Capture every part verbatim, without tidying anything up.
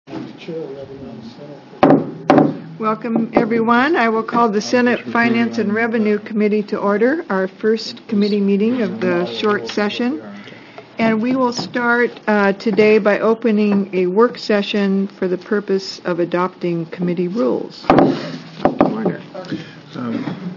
Welcome, everyone. I will call the Senate Finance and Revenue Committee to order, our first committee meeting of the short session. And we will start uh, today by opening a work session for the purpose of adopting committee rules. Warner. Um,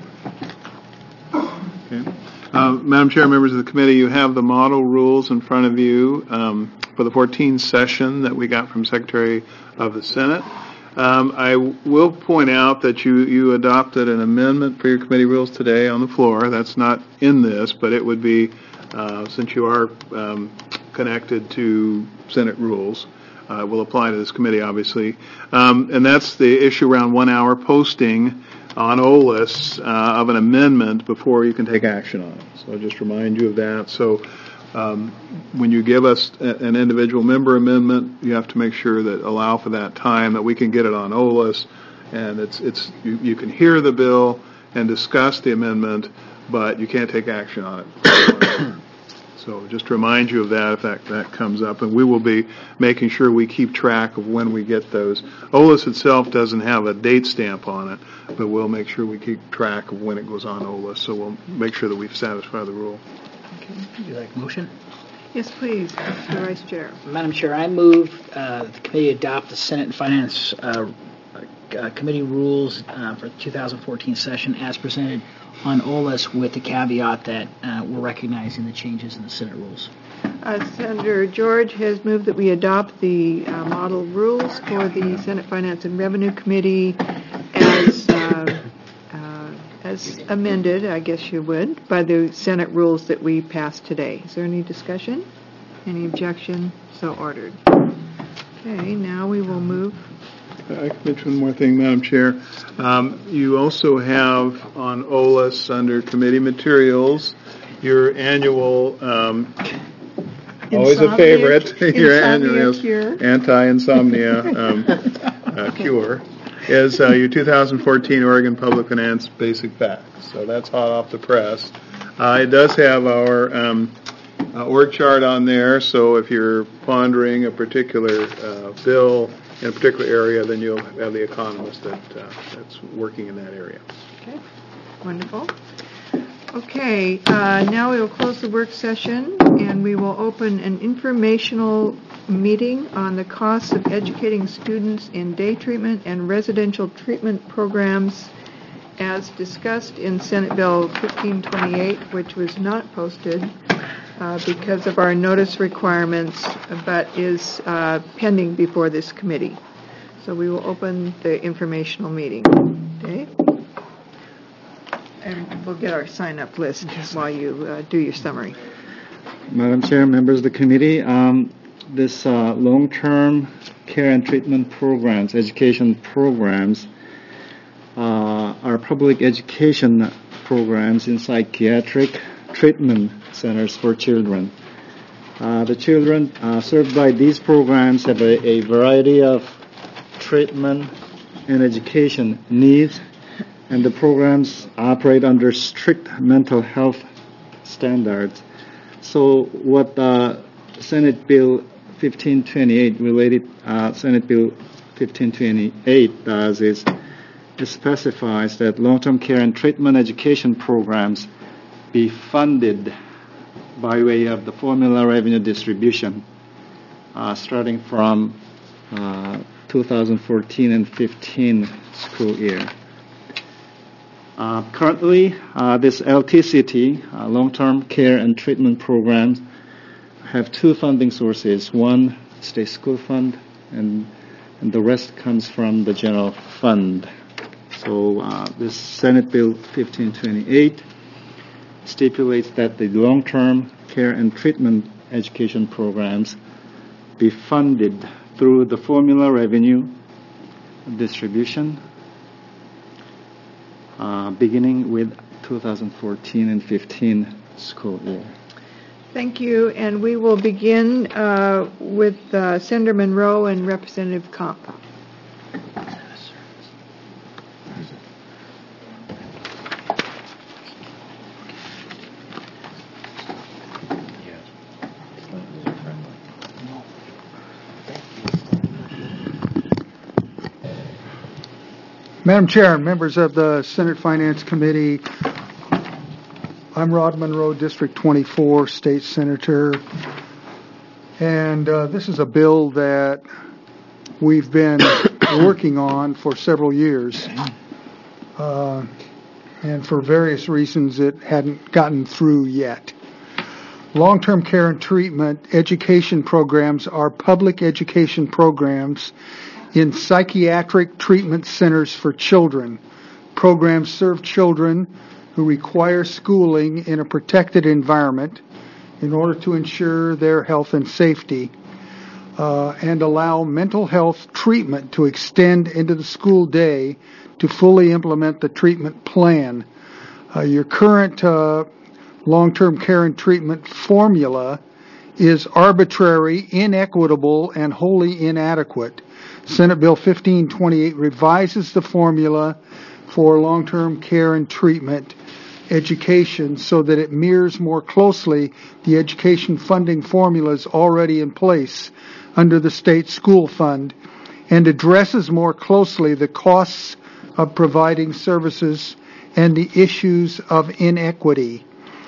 okay. Uh, Madam Chair, members of the committee, you have the model rules in front of you um, for the fourteenth session that we got from Secretary of the Senate. Um, I will point out that you, you adopted an amendment for your committee rules today on the floor. That's not in this, but it would be, uh, since you are um, connected to Senate rules, uh, will apply to this committee, obviously. Um, and that's the issue around one hour posting on O L A S uh, of an amendment before you can take action on it. So I'll just remind you of that. So um, when you give us a, an individual member amendment, you have to make sure that allow for that time that we can get it on O L A S, and it's it's you, you can hear the bill and discuss the amendment, but you can't take action on it. So just to remind you of that if that, that comes up. And we will be making sure we keep track of when we get those. O L A S itself doesn't have a date stamp on it, but we'll make sure we keep track of when it goes on O L A S. So we'll make sure that we satisfy the rule. Okay. Would you like a motion? Yes, please, Mister Vice Chair. Madam Chair, I move uh, the committee adopt the Senate and Finance uh, uh, Committee rules uh, for the two thousand fourteen session as presented on O L A S, with the caveat that uh, we're recognizing the changes in the Senate rules. Uh, Senator George has moved that we adopt the uh, model rules for the Senate Finance and Revenue Committee as uh, uh, as amended, I guess you would, by the Senate rules that we passed today. Is there any discussion? Any objection? So ordered. Okay, now we will move. I can mention one more thing, Madam Chair. Um, you also have on O L A S under committee materials your annual, um, always a favorite, your annual anti-insomnia um, uh, cure is uh, your two thousand fourteen Oregon Public Finance Basic Facts. So that's hot off the press. Uh, it does have our um, uh, org chart on there, so if you're pondering a particular uh, bill in a particular area, then you'll have the economist that uh, that's working in that area. Okay, wonderful. Okay, uh, now we will close the work session, and we will open an informational meeting on the costs of educating students in day treatment and residential treatment programs as discussed in Senate Bill fifteen twenty-eight, which was not posted Uh, because of our notice requirements, but is uh, pending before this committee. So we will open the informational meeting. Okay? And we'll get our sign-up list while you uh, do your summary. Madam Chair, members of the committee, um, this uh, long-term care and treatment programs, education programs, uh, are public education programs in psychiatric treatment centers for children. Uh, the children uh, served by these programs have a, a variety of treatment and education needs, and the programs operate under strict mental health standards. So what uh, Senate Bill fifteen twenty-eight related uh, Senate Bill fifteen twenty-eight does is it specifies that long-term care and treatment education programs be funded by way of the formula revenue distribution uh, starting from uh, two thousand fourteen and fifteen school year. Uh, currently, uh, this L T C T, uh, long-term care and treatment programs, have two funding sources. One, state school fund, and, and the rest comes from the general fund. So uh, this Senate Bill fifteen twenty-eight stipulates that the long-term care and treatment education programs be funded through the formula revenue distribution uh, beginning with two thousand fourteen and fifteen school year. Thank you, and we will begin uh, with uh, Senator Monroe and Representative Comp. Madam Chair, members of the Senate Finance Committee, I'm Rod Monroe, District twenty-four, State Senator, and uh, this is a bill that we've been working on for several years, uh, and for various reasons it hadn't gotten through yet. Long-term care and treatment education programs are public education programs in psychiatric treatment centers for children. Programs serve children who require schooling in a protected environment in order to ensure their health and safety, uh, and allow mental health treatment to extend into the school day to fully implement the treatment plan. Uh, your current uh, long-term care and treatment formula is arbitrary, inequitable, and wholly inadequate. Senate Bill fifteen twenty-eight revises the formula for long-term care and treatment education so that it mirrors more closely the education funding formulas already in place under the state school fund and addresses more closely the costs of providing services and the issues of inequity.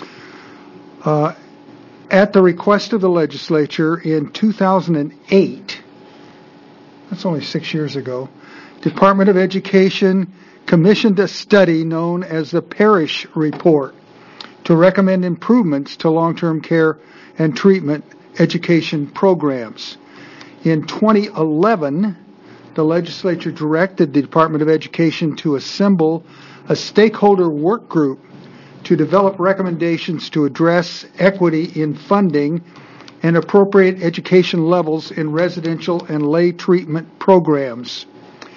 Uh, at the request of the legislature in two thousand eight, that's only six years ago, Department of Education commissioned a study known as the Parrish Report to recommend improvements to long-term care and treatment education programs. In twenty eleven, the legislature directed the Department of Education to assemble a stakeholder work group to develop recommendations to address equity in funding and appropriate education levels in residential and lay treatment programs.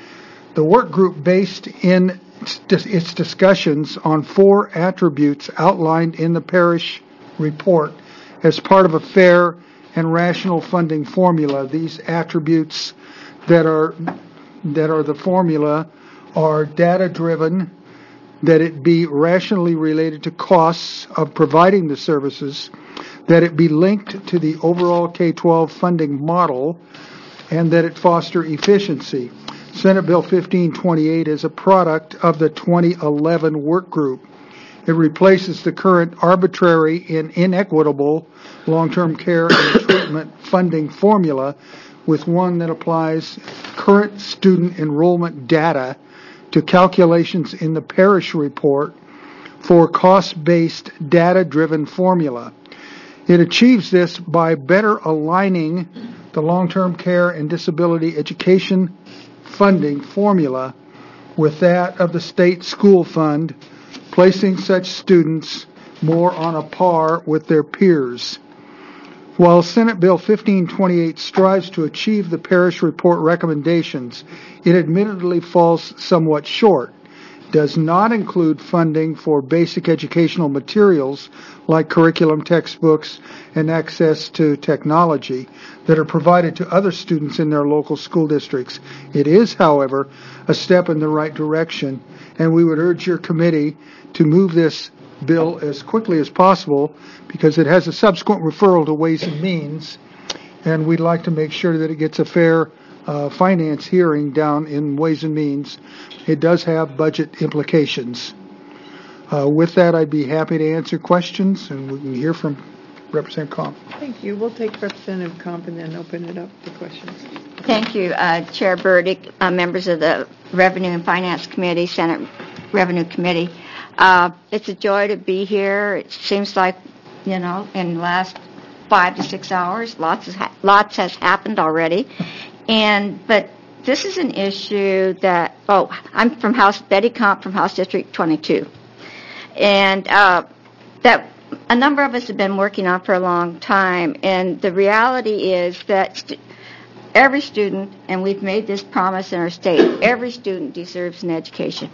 The work group based in its discussions on four attributes outlined in the Parrish Report as part of a fair and rational funding formula. These attributes that are that are the formula are data-driven, that it be rationally related to costs of providing the services, that it be linked to the overall K twelve funding model, and that it foster efficiency. Senate Bill fifteen twenty-eight is a product of the twenty eleven work group. It replaces the current arbitrary and inequitable long-term care and treatment funding formula with one that applies current student enrollment data to calculations in the Parrish Report for cost-based, data-driven formula. It achieves this by better aligning the long-term care and disability education funding formula with that of the state school fund, placing such students more on a par with their peers. While Senate Bill fifteen twenty-eight strives to achieve the Parrish Report recommendations, it admittedly falls somewhat short. Does not include funding for basic educational materials like curriculum, textbooks, and access to technology that are provided to other students in their local school districts. It is, however, a step in the right direction, and we would urge your committee to move this bill as quickly as possible because it has a subsequent referral to Ways and Means, and we'd like to make sure that it gets a fair uh, finance hearing down in Ways and Means. It does have budget implications. Uh, with that, I'd be happy to answer questions, and we can hear from Representative Comp. Thank you. We'll take Representative Comp and then open it up to questions. Thank you, uh, Chair Burdick, uh, members of the Revenue and Finance Committee, Senate Revenue Committee. Uh, it's a joy to be here. It seems like, you know, in the last five to six hours, lots has, ha- lots has happened already. And, but this is an issue that, oh, I'm from House, Betty Comp from House District twenty-two. And uh, that a number of us have been working on for a long time. And the reality is that st- every student, and we've made this promise in our state, every student deserves an education.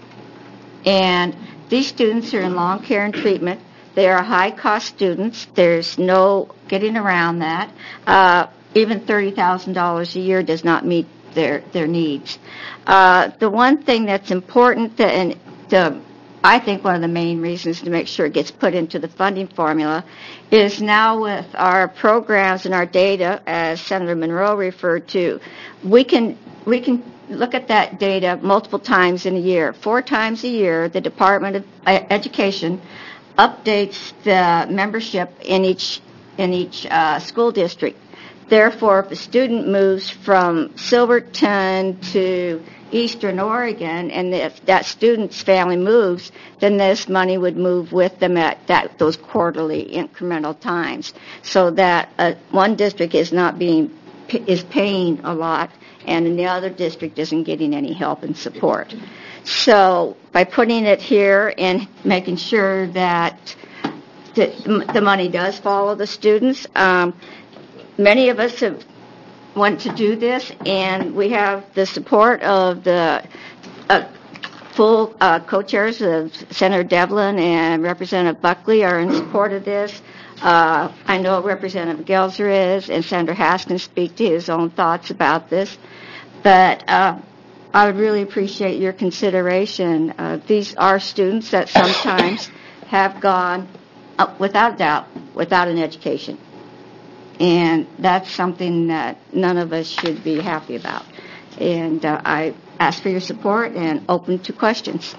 And these students are in long care and treatment. They are high-cost students. There's no getting around that. Uh, even thirty thousand dollars a year does not meet their their needs. Uh, the one thing that's important, to, and the, I think one of the main reasons to make sure it gets put into the funding formula, is now with our programs and our data, as Senator Monroe referred to, we can we can look at that data multiple times in a year. Four times a year, the Department of Education updates the membership in each in each uh, school district. Therefore, if a student moves from Silverton to Eastern Oregon, and if that student's family moves, then this money would move with them at that those quarterly incremental times, so that uh, one district is not being is paying a lot, and the other district isn't getting any help and support. So by putting it here and making sure that the, the money does follow the students, um, many of us have want to do this, and we have the support of the uh, full uh, co-chairs of Senator Devlin and Representative Buckley are in support of this. Uh, I know Representative Gelser is, and Senator Haas can speak to his own thoughts about this. But uh, I would really appreciate your consideration. Uh, these are students that sometimes have gone, uh, without doubt, without an education. And that's something that none of us should be happy about. And uh, I ask for your support and open to questions.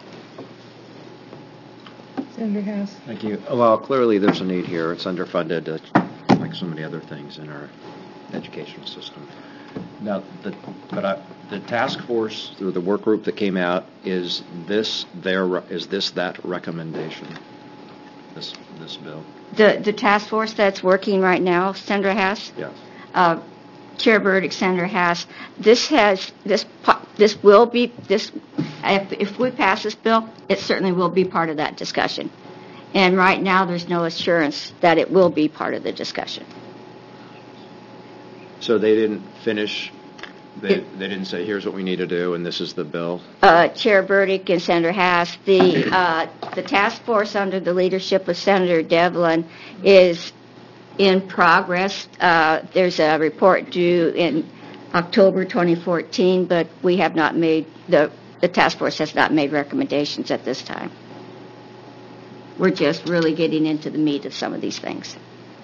Senator Haas. Thank you. Well, clearly there's a need here. It's underfunded, uh, like so many other things in our educational system. Now, the, but I, the task force or the work group that came out, is this their is this that recommendation? This this bill. The the task force that's working right now, Senator Haas. Yes. Uh, Chair Burdick, Senator Haas. This has this this will be this. If, if we pass this bill, it certainly will be part of that discussion. And right now, there's no assurance that it will be part of the discussion. So they didn't finish. They It- they didn't say here's what we need to do and this is the bill. Uh, Chair Burdick and Senator Haas, the uh, the task force under the leadership of Senator Devlin is in progress. Uh, there's a report due in October twenty fourteen, but we have not made the the task force has not made recommendations at this time. We're just really getting into the meat of some of these things.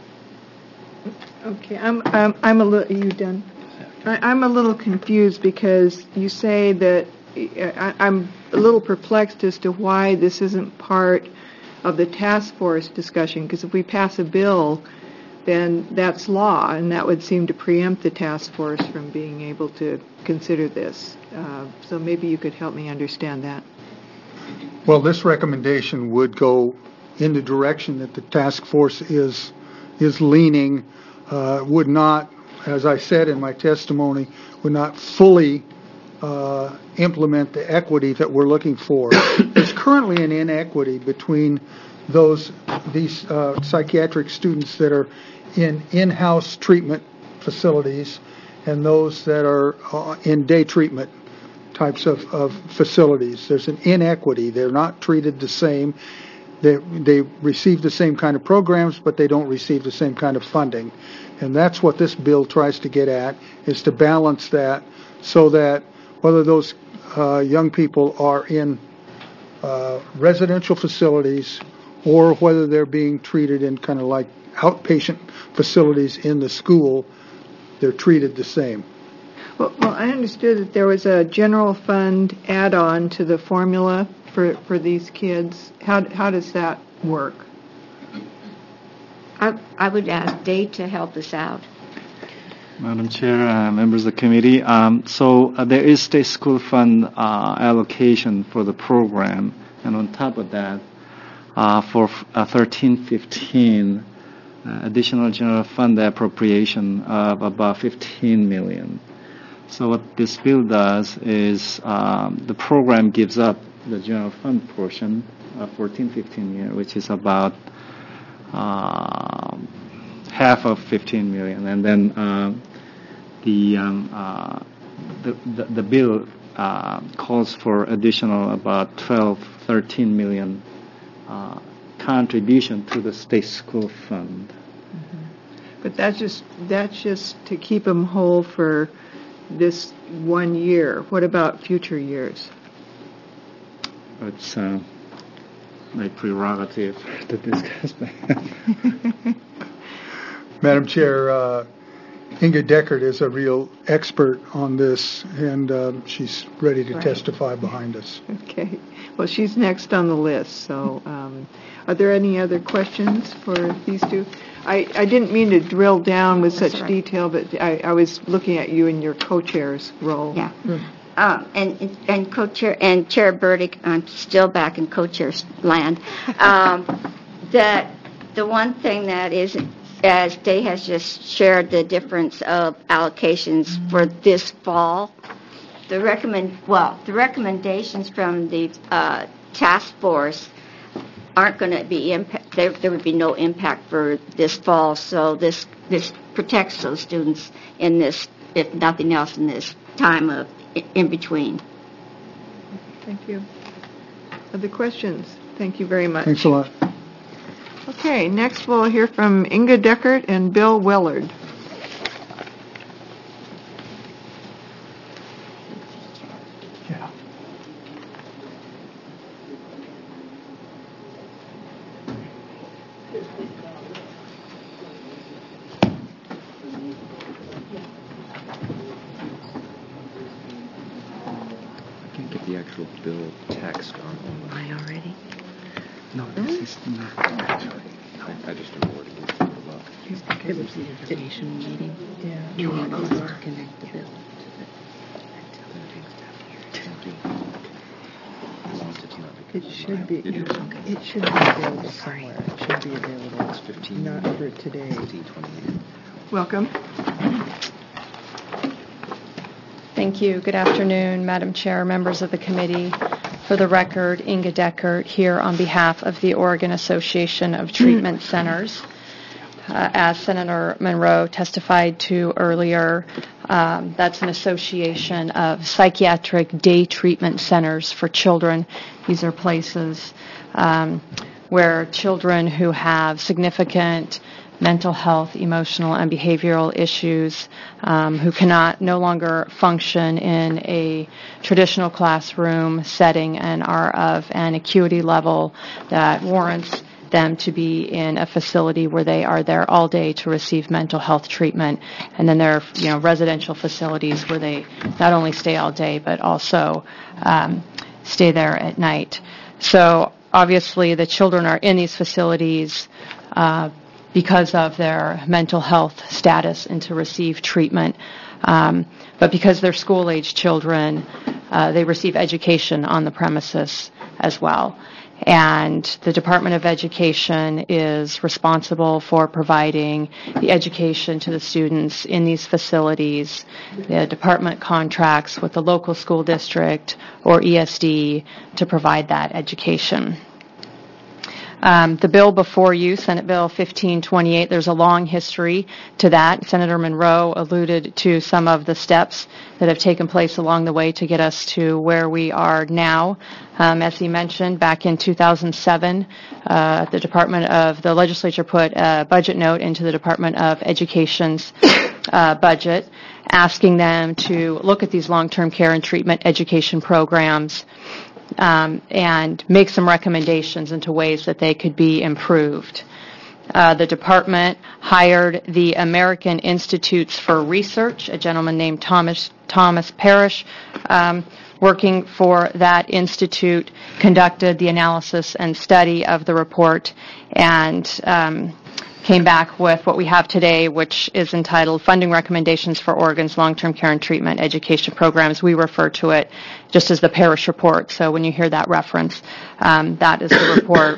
Okay, I'm I'm I'm a little. You done? I, I'm a little confused because you say that I, I'm a little perplexed as to why this isn't part of the task force discussion. Because if we pass a bill, then that's law, and that would seem to preempt the task force from being able to consider this. Uh, so maybe you could help me understand that. Well, this recommendation would go in the direction that the task force is is leaning, uh, would not, as I said in my testimony, would not fully uh, implement the equity that we're looking for. There's currently an inequity between those these uh, psychiatric students that are in in-house treatment facilities and those that are uh, in day treatment types of, of facilities. There's an inequity. They're not treated the same. They, they receive the same kind of programs, but they don't receive the same kind of funding. And that's what this bill tries to get at, is to balance that so that whether those uh, young people are in uh, residential facilities or whether they're being treated in kind of like outpatient facilities in the school, they're treated the same. Well, well, I understood that there was a general fund add-on to the formula for, for these kids. How how does that work? I, I would ask Dave to help us out. Madam Chair, uh, members of the committee, um, so uh, there is state school fund uh, allocation for the program, and on top of that, uh, for uh, thirteen fifteen, uh, additional general fund appropriation of about fifteen million. So what this bill does is um, the program gives up the general fund portion of fourteen fifteen year, which is about uh, half of fifteen million, and then uh, the, um, uh, the the the bill uh, calls for additional about twelve, thirteen million uh, contribution to the state school fund. But that's just that's just to keep them whole for this one year. What about future years? It's uh, my prerogative to discuss that. Madam Chair, uh, Inga Deckert is a real expert on this, and um, she's ready to Right. testify behind us. Okay. Well, she's next on the list, so um, are there any other questions for these two? I, I didn't mean to drill down with That's such all right. detail, but I, I was looking at you in your co-chair's role. Yeah. Um, and, and co-chair, and Chair Burdick, I'm still back in co-chair's land. Um, that the one thing that is, as Day has just shared the difference of allocations for this fall, the recommend, well, the recommendations from the uh, task force aren't going to be impact. There, there would be no impact for this fall. So this this protects those students in this, if nothing else, in this time of in between. Thank you. Other questions? Thank you very much. Thanks a lot. Okay, next we'll hear from Inga Deckert and Bill Willard. Yeah. I can't get the actual bill text on online. I already? No, this is not. I, I just don't know where to get it. Look. It was the information meeting. Yeah. You want to connect the bill to the. It should be. It should be available somewhere. It should be available. It's fifteen. Not for today. fifteen twenty-eight. Welcome. Thank you. Good afternoon, Madam Chair, members of the committee. For the record, Inga Deckert here on behalf of the Oregon Association of Treatment Centers. Uh, as Senator Monroe testified to earlier, um, that's an association of psychiatric day treatment centers for children. These are places um, where children who have significant mental health, emotional, and behavioral issues, um, who cannot no longer function in a traditional classroom setting and are of an acuity level that warrants them to be in a facility where they are there all day to receive mental health treatment. And then there are, you know, residential facilities where they not only stay all day but also um, stay there at night. So obviously the children are in these facilities uh, because of their mental health status and to receive treatment. Um, but because they're school-age children, uh, they receive education on the premises as well. And the Department of Education is responsible for providing the education to the students in these facilities. The department contracts with the local school district or E S D to provide that education. Um, the bill before you, Senate Bill fifteen twenty-eight, there's a long history to that. Senator Monroe alluded to some of the steps that have taken place along the way to get us to where we are now. Um, as he mentioned, back in two thousand seven, uh, the Department of the legislature put a budget note into the Department of Education's uh, budget, asking them to look at these long-term care and treatment education programs Um, and make some recommendations into ways that they could be improved. Uh, the department hired the American Institutes for Research, a gentleman named Thomas Thomas Parrish, um, working for that institute, conducted the analysis and study of the report, and um, came back with what we have today, which is entitled Funding Recommendations for Oregon's Long-Term Care and Treatment Education Programs. We refer to it just as the Parrish Report. So when you hear that reference, um, that is the report.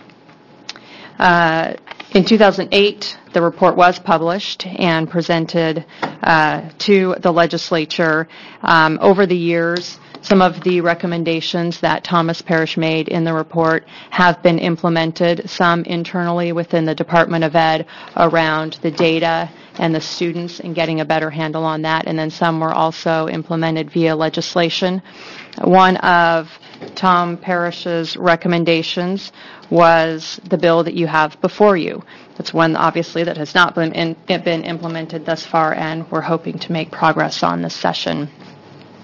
Uh, in two thousand eight, the report was published and presented uh, to the legislature. Um, over the years, some of the recommendations that Thomas Parrish made in the report have been implemented, some internally within the Department of Ed around the data and the students and getting a better handle on that, and then some were also implemented via legislation. One of Tom Parrish's recommendations was the bill that you have before you. That's one, obviously, that has not been, in, been implemented thus far, and we're hoping to make progress on this session.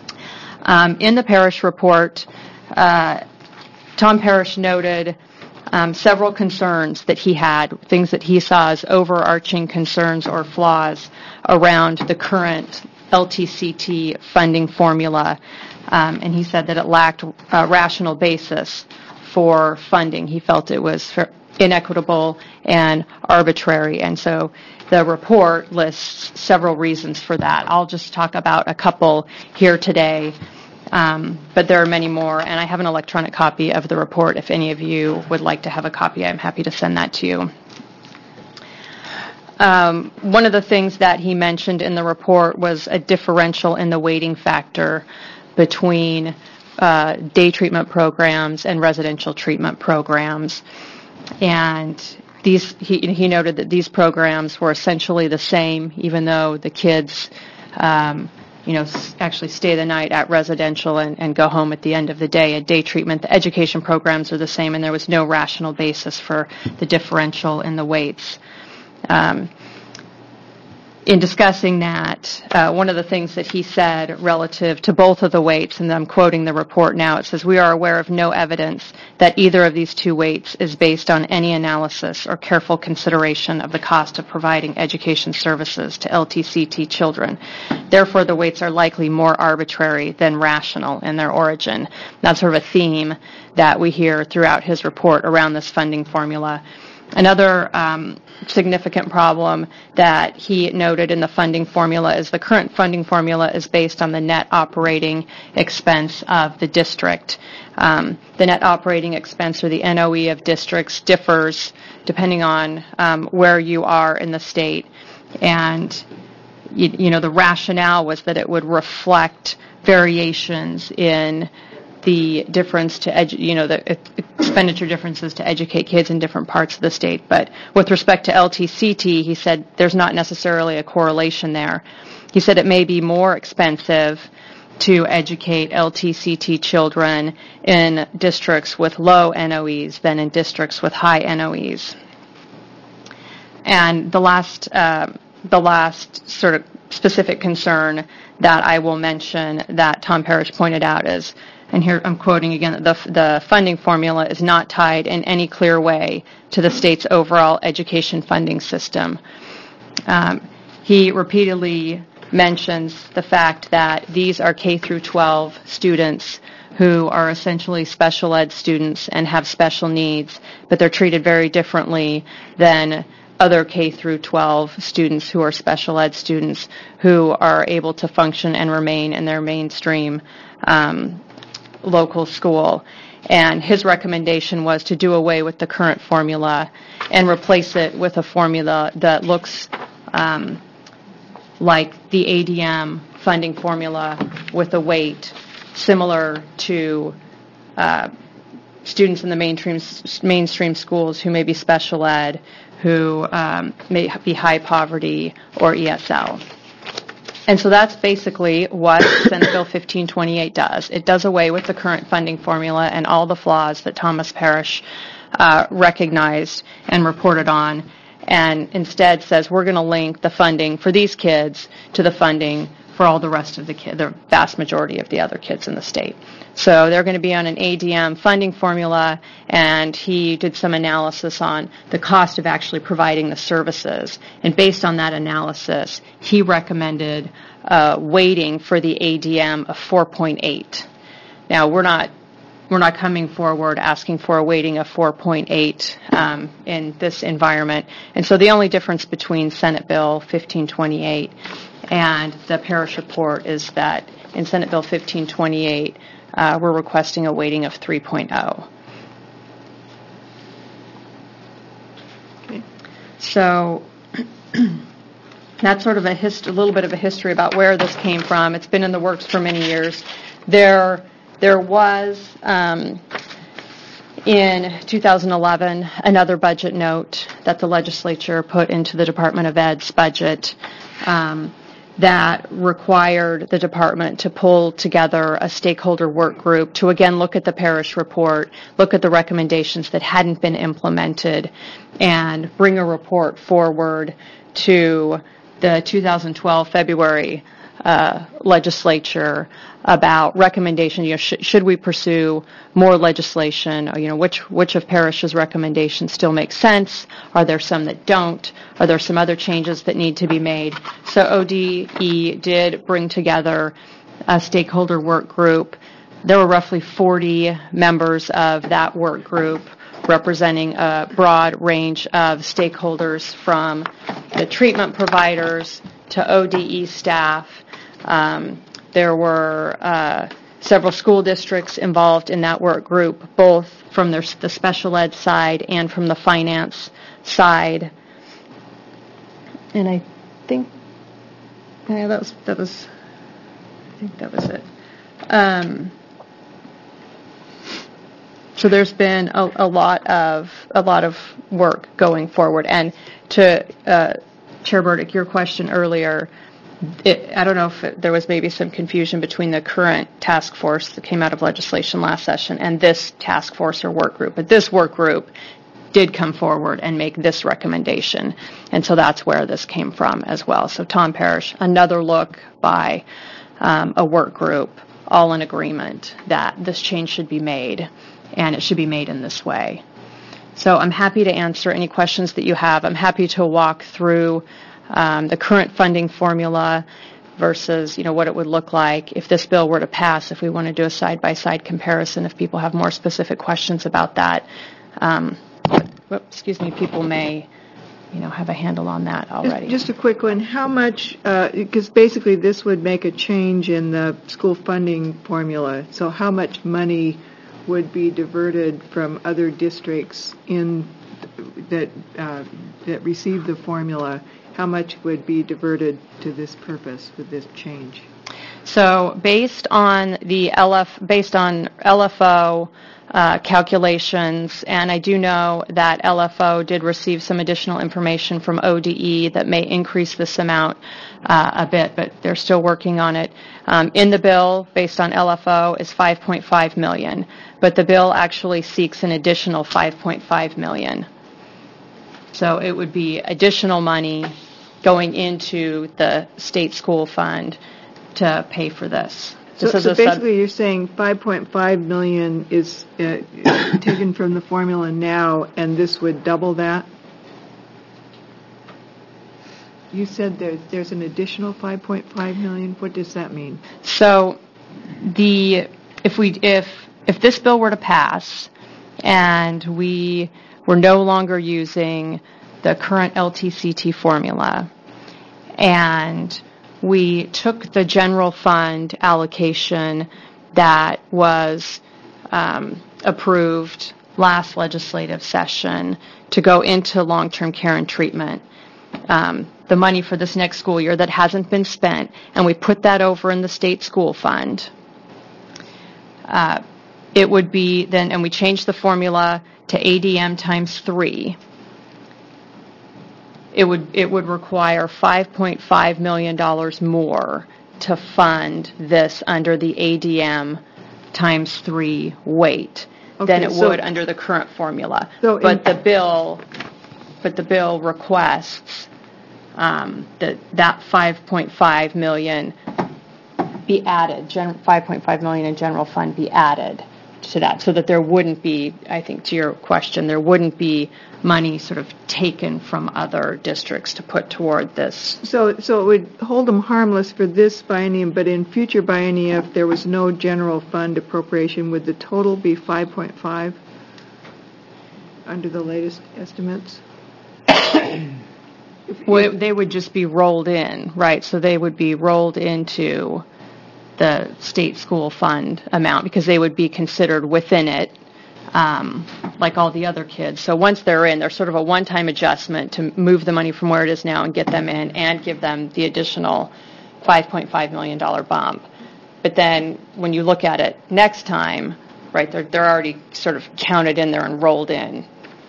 Um, in the Parrish report, uh, Tom Parrish noted um, several concerns that he had, things that he saw as overarching concerns or flaws around the current L T C T funding formula. Um, and he said that it lacked a rational basis for funding. He felt it was inequitable and arbitrary. And so the report lists several reasons for that. I'll just talk about a couple here today. Um, but there are many more, and I have an electronic copy of the report. If any of you would like to have a copy, I'm happy to send that to you. Um, one of the things that he mentioned in the report was a differential in the weighting factor between uh, day treatment programs and residential treatment programs. And these, he, he noted that these programs were essentially the same, even though the kids um, you know, actually stay the night at residential and, and go home at the end of the day. At day treatment, the education programs are the same, and there was no rational basis for the differential in the weights. Um, in discussing that, uh, one of the things that he said relative to both of the weights, and I'm quoting the report now, it says, "We are aware of no evidence that either of these two weights is based on any analysis or careful consideration of the cost of providing education services to L T C T children. Therefore, the weights are likely more arbitrary than rational in their origin." That's sort of a theme that we hear throughout his report around this funding formula. Another um, significant problem that he noted in the funding formula is the current funding formula is based on the net operating expense of the district. Um, the net operating expense, or the N O E of districts, differs depending on um, where you are in the state. And, you, you know, the rationale was that it would reflect variations in the difference to, edu- you know, the expenditure differences to educate kids in different parts of the state. But with respect to L T C T, he said there's not necessarily a correlation there. He said it may be more expensive to educate L T C T children in districts with low N O Es than in districts with high N O Es. And the last, uh, the last sort of specific concern that I will mention that Tom Parrish pointed out is, and here I'm quoting again, the, the funding formula is not tied in any clear way to the state's overall education funding system. Um, he repeatedly mentions the fact that these are K through twelve students who are essentially special ed students and have special needs, but they're treated very differently than other K through twelve students who are special ed students who are able to function and remain in their mainstream um, local school. And his recommendation was to do away with the current formula and replace it with a formula that looks um, like the A D M funding formula with a weight similar to uh, students in the mainstream mainstream schools who may be special ed, who um, may be high poverty or E S L. And so that's basically what Senate Bill fifteen twenty-eight does. It does away with the current funding formula and all the flaws that Thomas Parrish uh, recognized and reported on, and instead says we're going to link the funding for these kids to the funding for all the rest of the kids, the vast majority of the other kids in the state. So they're going to be on an A D M funding formula, and he did some analysis on the cost of actually providing the services. And based on that analysis, he recommended uh, weighting for the A D M of four point eight. Now, we're not we're not coming forward asking for a weighting of four point eight um, in this environment. And so the only difference between Senate Bill fifteen twenty-eight and the Parrish report is that in Senate Bill fifteen twenty-eight, uh, we're requesting a weighting of three point oh. Okay. So that's sort of a, hist- a little bit of a history about where this came from. It's been in the works for many years. There, there was um, in two thousand eleven another budget note that the legislature put into the Department of Ed's budget um, that required the department to pull together a stakeholder work group to again look at the Parrish report, look at the recommendations that hadn't been implemented, and bring a report forward to the two thousand twelve February uh, legislature about recommendation. You know, sh- should we pursue more legislation? Or, you know, which which of Parrish's recommendations still make sense? Are there some that don't? Are there some other changes that need to be made? So O D E did bring together a stakeholder work group. There were roughly forty members of that work group, representing a broad range of stakeholders, from the treatment providers to O D E staff. Um, there were uh, several school districts involved in that work group, both from their, the special ed side and from the finance side. And I think, yeah, that was that was, I think that was it. Um, So there's been a, a lot of a lot of work going forward. And to uh, Chair Burdick, your question earlier, it, I don't know if it, there was maybe some confusion between the current task force that came out of legislation last session and this task force or work group. But this work group did come forward and make this recommendation, and so that's where this came from as well. So Tom Parrish, another look by um, a work group, all in agreement that this change should be made, and it should be made in this way. So I'm happy to answer any questions that you have. I'm happy to walk through um, the current funding formula versus, you know, what it would look like if this bill were to pass, if we want to do a side-by-side comparison, if people have more specific questions about that. Um, but, excuse me, people may, you know, have a handle on that already. Just, just a quick one. How much, uh, because basically this would make a change in the school funding formula. So how much money would be diverted from other districts in that uh, that receive the formula? How much would be diverted to this purpose with this change? So based on the L F, based on L F O uh, calculations, and I do know that L F O did receive some additional information from O D E that may increase this amount uh, a bit, but they're still working on it. Um, in the bill, based on L F O, is five point five million dollars, but the bill actually seeks an additional five point five million dollars. So it would be additional money going into the state school fund to pay for this. So, this so basically sub- you're saying five point five million dollars is uh, taken from the formula now, and this would double that? You said there, there's an additional five point five million dollars. What does that mean? So the if we if if this bill were to pass and we were no longer using the current L T C T formula, and we took the general fund allocation that was um, approved last legislative session to go into long-term care and treatment, um, the money for this next school year that hasn't been spent, and we put that over in the state school fund, uh, it would be then, and we changed the formula to A D M times three. It would it would require five point five million dollars more to fund this under the A D M times three weight Okay, than it so- would under the current formula. So but in- the bill, but the bill requests um, that that five point five million be added, gen- five point five million in general fund be added to that, so that there wouldn't be, I think to your question, there wouldn't be money sort of taken from other districts to put toward this. So, so it would hold them harmless for this biennium, but in future biennia, if there was no general fund appropriation, would the total be five point five under the latest estimates? Well, they would just be rolled in, right? So they would be rolled into the state school fund amount because they would be considered within it, um, like all the other kids. So once they're in, there's sort of a one-time adjustment to move the money from where it is now and get them in and give them the additional five point five million dollars bump. But then when you look at it next time, right, they're, they're already sort of counted in there and rolled in.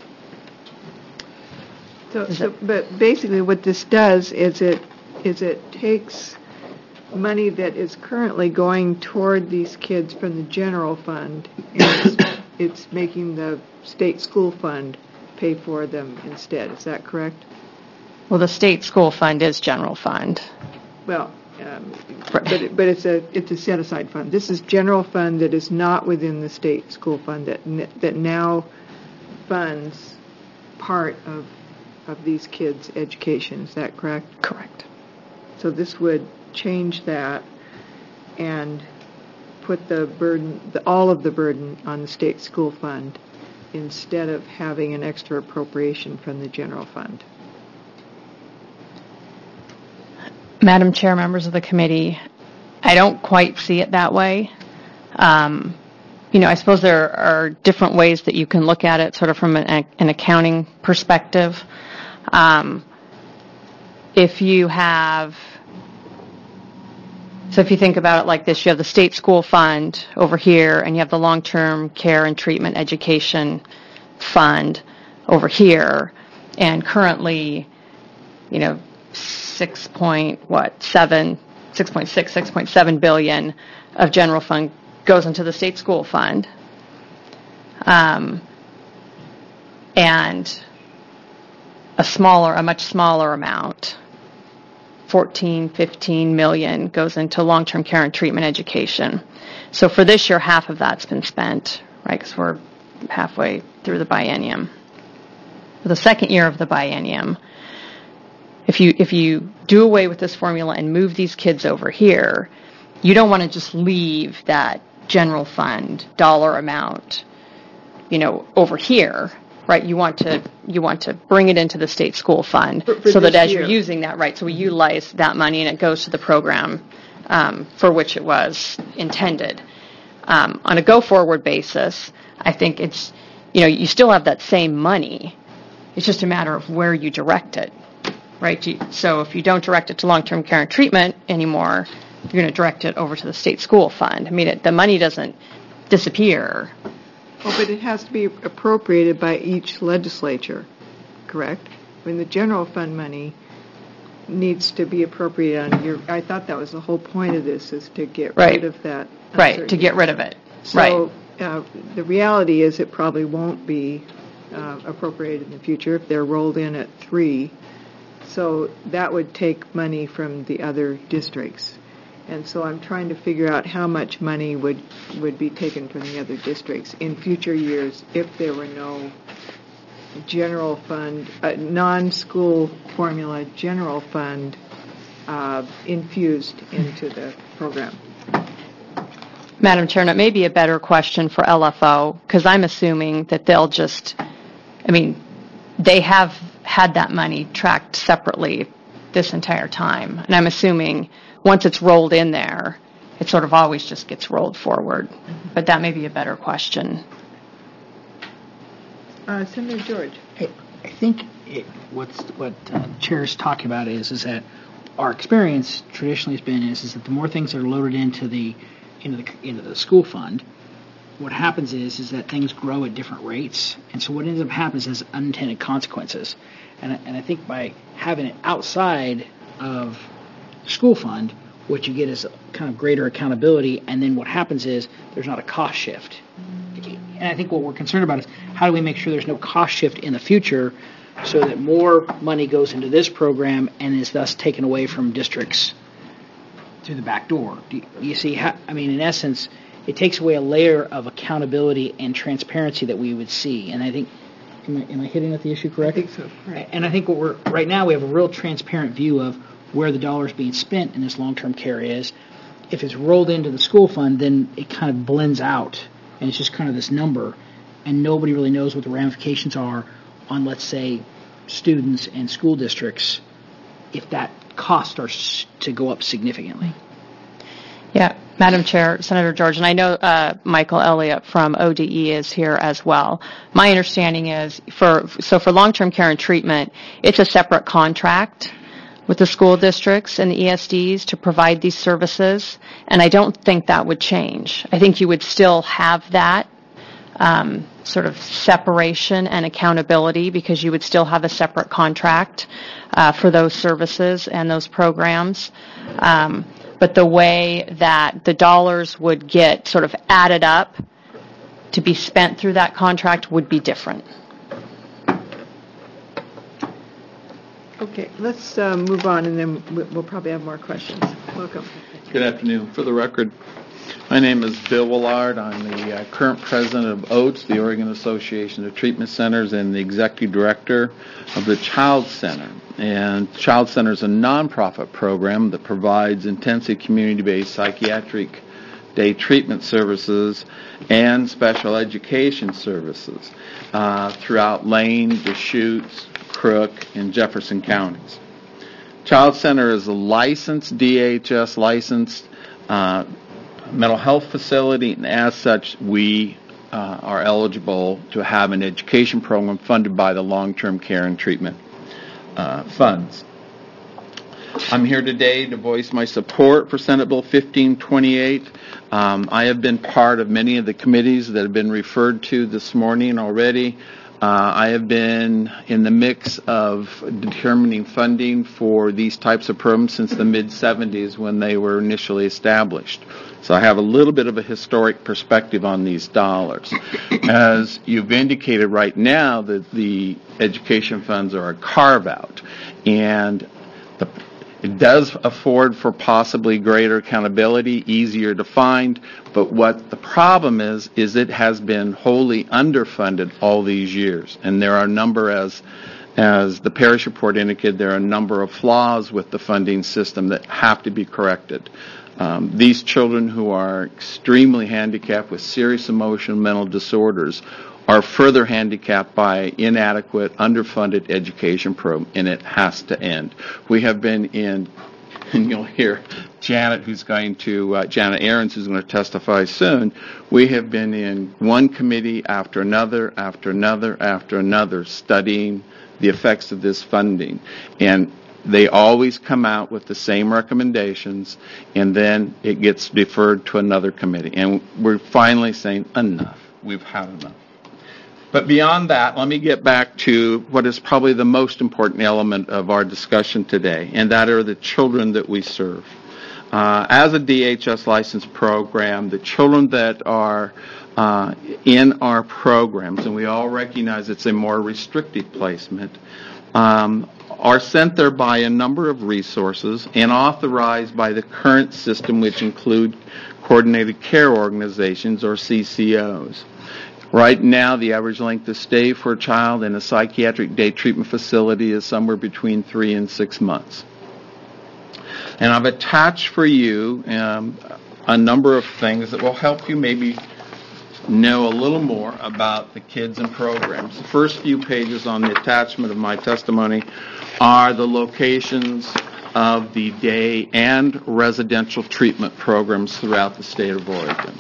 So, so, but basically what this does is it, is it takes money that is currently going toward these kids from the general fund, and it's, it's making the state school fund pay for them instead. Is that correct? Well, the state school fund is general fund. Well, um, but it, but it's a it's a set aside fund. This is general fund that is not within the state school fund that n- that now funds part of of these kids' education. Is that correct? Correct. So this would change that and put the burden, the, all of the burden on the state school fund instead of having an extra appropriation from the general fund. Madam Chair, members of the committee, I don't quite see it that way. Um, you know, I suppose there are different ways that you can look at it, sort of from an, an accounting perspective. Um, if you have, so if you think about it like this, you have the state school fund over here, and you have the long-term care and treatment education fund over here, and currently, you know, six point what seven, six point six, six point seven billion of general fund goes into the state school fund, um, and a smaller, a much smaller amount, fourteen, fifteen million, goes into long-term care and treatment education. So for this year, half of that's been spent, right? Because we're halfway through the biennium. For the second year of the biennium, If you if you do away with this formula and move these kids over here, you don't want to just leave that general fund dollar amount, you know, over here, right? You want to you want to bring it into the state school fund for, for so that as year. you're using that, right? So we utilize that money and it goes to the program um, for which it was intended. Um, on a go-forward basis, I think it's, you know, you still have that same money. It's just a matter of where you direct it. Right? You, so if you don't direct it to long-term care and treatment anymore, you're going to direct it over to the state school fund. I mean, it, the money doesn't disappear. Oh, but it has to be appropriated by each legislature, correct? I mean, the general fund money needs to be appropriated on your, I thought that was the whole point of this, is to get Right. rid of that. Right, to get rid of it. So, Right. uh, the reality is it probably won't be uh, appropriated in the future if they're rolled in at three. So that would take money from the other districts. And so I'm trying to figure out how much money would, would be taken from the other districts in future years if there were no general fund, uh, non-school formula general fund uh, infused into the program. Madam Chair, and it may be a better question for L F O, because I'm assuming that they'll just, I mean, they have had that money tracked separately this entire time. And I'm assuming once it's rolled in there, it sort of always just gets rolled forward. But that may be a better question. Uh, Senator George. I, I think it, what's, what uh, the chair is talking about is is that our experience traditionally has been is, is that the more things that are loaded into the into the into the school fund, what happens is is that things grow at different rates, and so what ends up happening is unintended consequences. And I, and I think by having it outside of the school fund, what you get is kind of greater accountability, and then what happens is there's not a cost shift. And I think what we're concerned about is how do we make sure there's no cost shift in the future so that more money goes into this program and is thus taken away from districts through the back door. Do you, do you see how, I mean, in essence, it takes away a layer of accountability and transparency that we would see. And I think, am I, am I hitting at the issue correct? I think so, right. And I think what we're, right now we have a real transparent view of where the dollars being spent in this long-term care is. If it's rolled into the school fund, then it kind of blends out, and it's just kind of this number, and nobody really knows what the ramifications are on, let's say, students and school districts if that cost starts to go up significantly. Yeah, Madam Chair, Senator George, and I know uh, Michael Elliott from O D E is here as well. My understanding is, for so for long-term care and treatment, it's a separate contract with the school districts and the E S Ds to provide these services, and I don't think that would change. I think you would still have that um, sort of separation and accountability because you would still have a separate contract uh, for those services and those programs. Um, but the way that the dollars would get sort of added up to be spent through that contract would be different. Okay, let's uh, move on, and then we- we'll probably have more questions. Welcome. Good afternoon. For the record, my name is Bill Willard. I'm the uh, current president of O A T S, the Oregon Association of Treatment Centers, and the executive director of the Child Center. And Child Center is a nonprofit program that provides intensive community-based psychiatric day treatment services and special education services uh, throughout Lane, Deschutes, Crook, and Jefferson counties. Child Center is a licensed, D H S licensed uh, mental health facility, and as such, we uh, are eligible to have an education program funded by the long-term care and treatment uh, funds. I'm here today to voice my support for Senate Bill fifteen twenty-eight. Um, I have been part of many of the committees that have been referred to this morning already. Uh, I have been in the mix of determining funding for these types of programs since the mid seventies when they were initially established. So I have a little bit of a historic perspective on these dollars. As you've indicated right now, that the education funds are a carve-out, and the It does afford for possibly greater accountability, easier to find, but what the problem is, is it has been wholly underfunded all these years. And there are a number, as, as the Parrish report indicated, there are a number of flaws with the funding system that have to be corrected. Um, these children who are extremely handicapped with serious emotional mental disorders are further handicapped by inadequate, underfunded education program, and it has to end. We have been in, and you'll hear Janet, who's going to, uh, Janet Ahrens, who's going to testify soon, we have been in one committee after another, after another, after another, studying the effects of this funding. And they always come out with the same recommendations, and then it gets deferred to another committee. And we're finally saying, enough. We've had enough. But beyond that, let me get back to what is probably the most important element of our discussion today, and that are the children that we serve. Uh, as a D H S licensed program, the children that are uh, in our programs, and we all recognize it's a more restricted placement, um, are sent there by a number of resources and authorized by the current system, which include coordinated care organizations, or C C Os. Right now, the average length of stay for a child in a psychiatric day treatment facility is somewhere between three and six months. And I've attached for you um, a number of things that will help you maybe know a little more about the kids and programs. The first few pages on the attachment of my testimony are the locations of the day and residential treatment programs throughout the state of Oregon.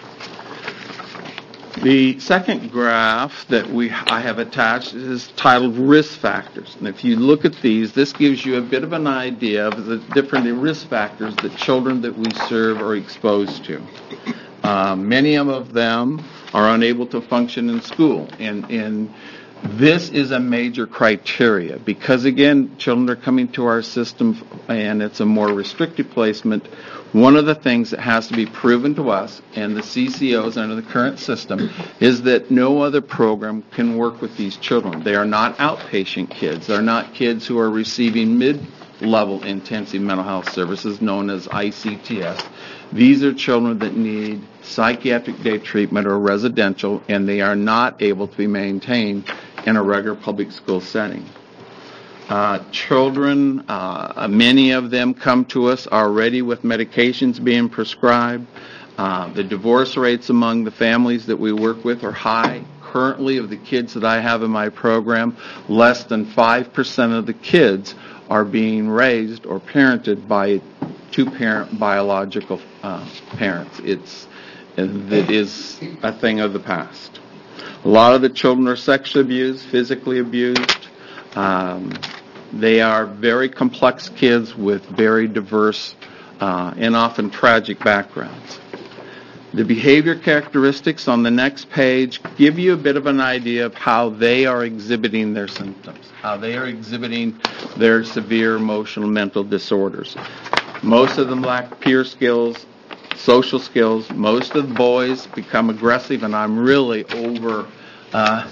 The second graph that we I have attached is titled Risk Factors. And if you look at these, this gives you a bit of an idea of the different risk factors that children that we serve are exposed to. Uh, many of them are unable to function in school. And, and this is a major criteria because, again, children are coming to our system and it's a more restricted placement. One of the things that has to be proven to us and the C C Os under the current system is that no other program can work with these children. They are not outpatient kids. They're not kids who are receiving mid-level intensive mental health services known as I C T S. These are children that need psychiatric day treatment or residential, and they are not able to be maintained in a regular public school setting. Uh, children, uh, many of them come to us already with medications being prescribed. Uh, the divorce rates among the families that we work with are high. Currently, of the kids that I have in my program, less than five percent of the kids are being raised or parented by two-parent biological uh, parents. It's, it is a thing of the past. A lot of the children are sexually abused, physically abused. Um, they are very complex kids with very diverse uh, and often tragic backgrounds. The behavior characteristics on the next page give you a bit of an idea of how they are exhibiting their symptoms, how they are exhibiting their severe emotional mental disorders. Most of them lack peer skills, social skills. Most of the boys become aggressive, and I'm really over uh,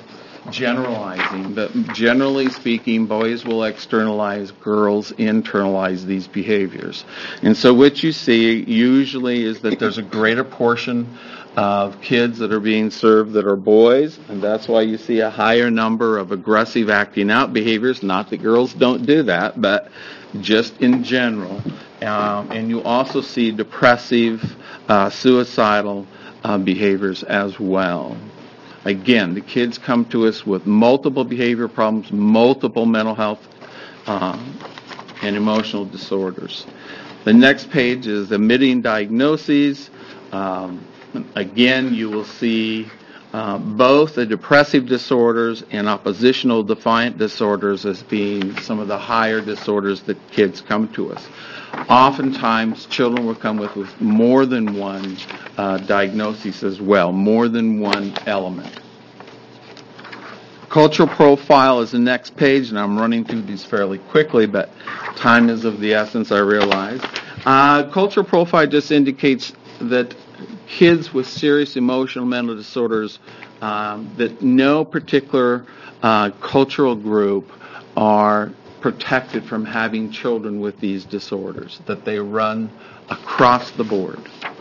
generalizing, but generally speaking, boys will externalize, girls internalize these behaviors. And so what you see usually is that there's a greater portion of kids that are being served that are boys, and that's why you see a higher number of aggressive acting out behaviors. Not that girls don't do that, but just in general. Um, and you also see depressive, uh, suicidal uh, behaviors as well. Again, the kids come to us with multiple behavior problems, multiple mental health um, and emotional disorders. The next page is admitting diagnoses. Um, again, you will see uh, both the depressive disorders and oppositional defiant disorders as being some of the higher disorders that kids come to us. Oftentimes, children will come with, with more than one uh, diagnosis as well, more than one element. Cultural profile is the next page, and I'm running through these fairly quickly, but time is of the essence, I realize. Uh, cultural profile just indicates that kids with serious emotional mental disorders, um, that no particular uh, cultural group are protected from having children with these disorders, that they run across the board.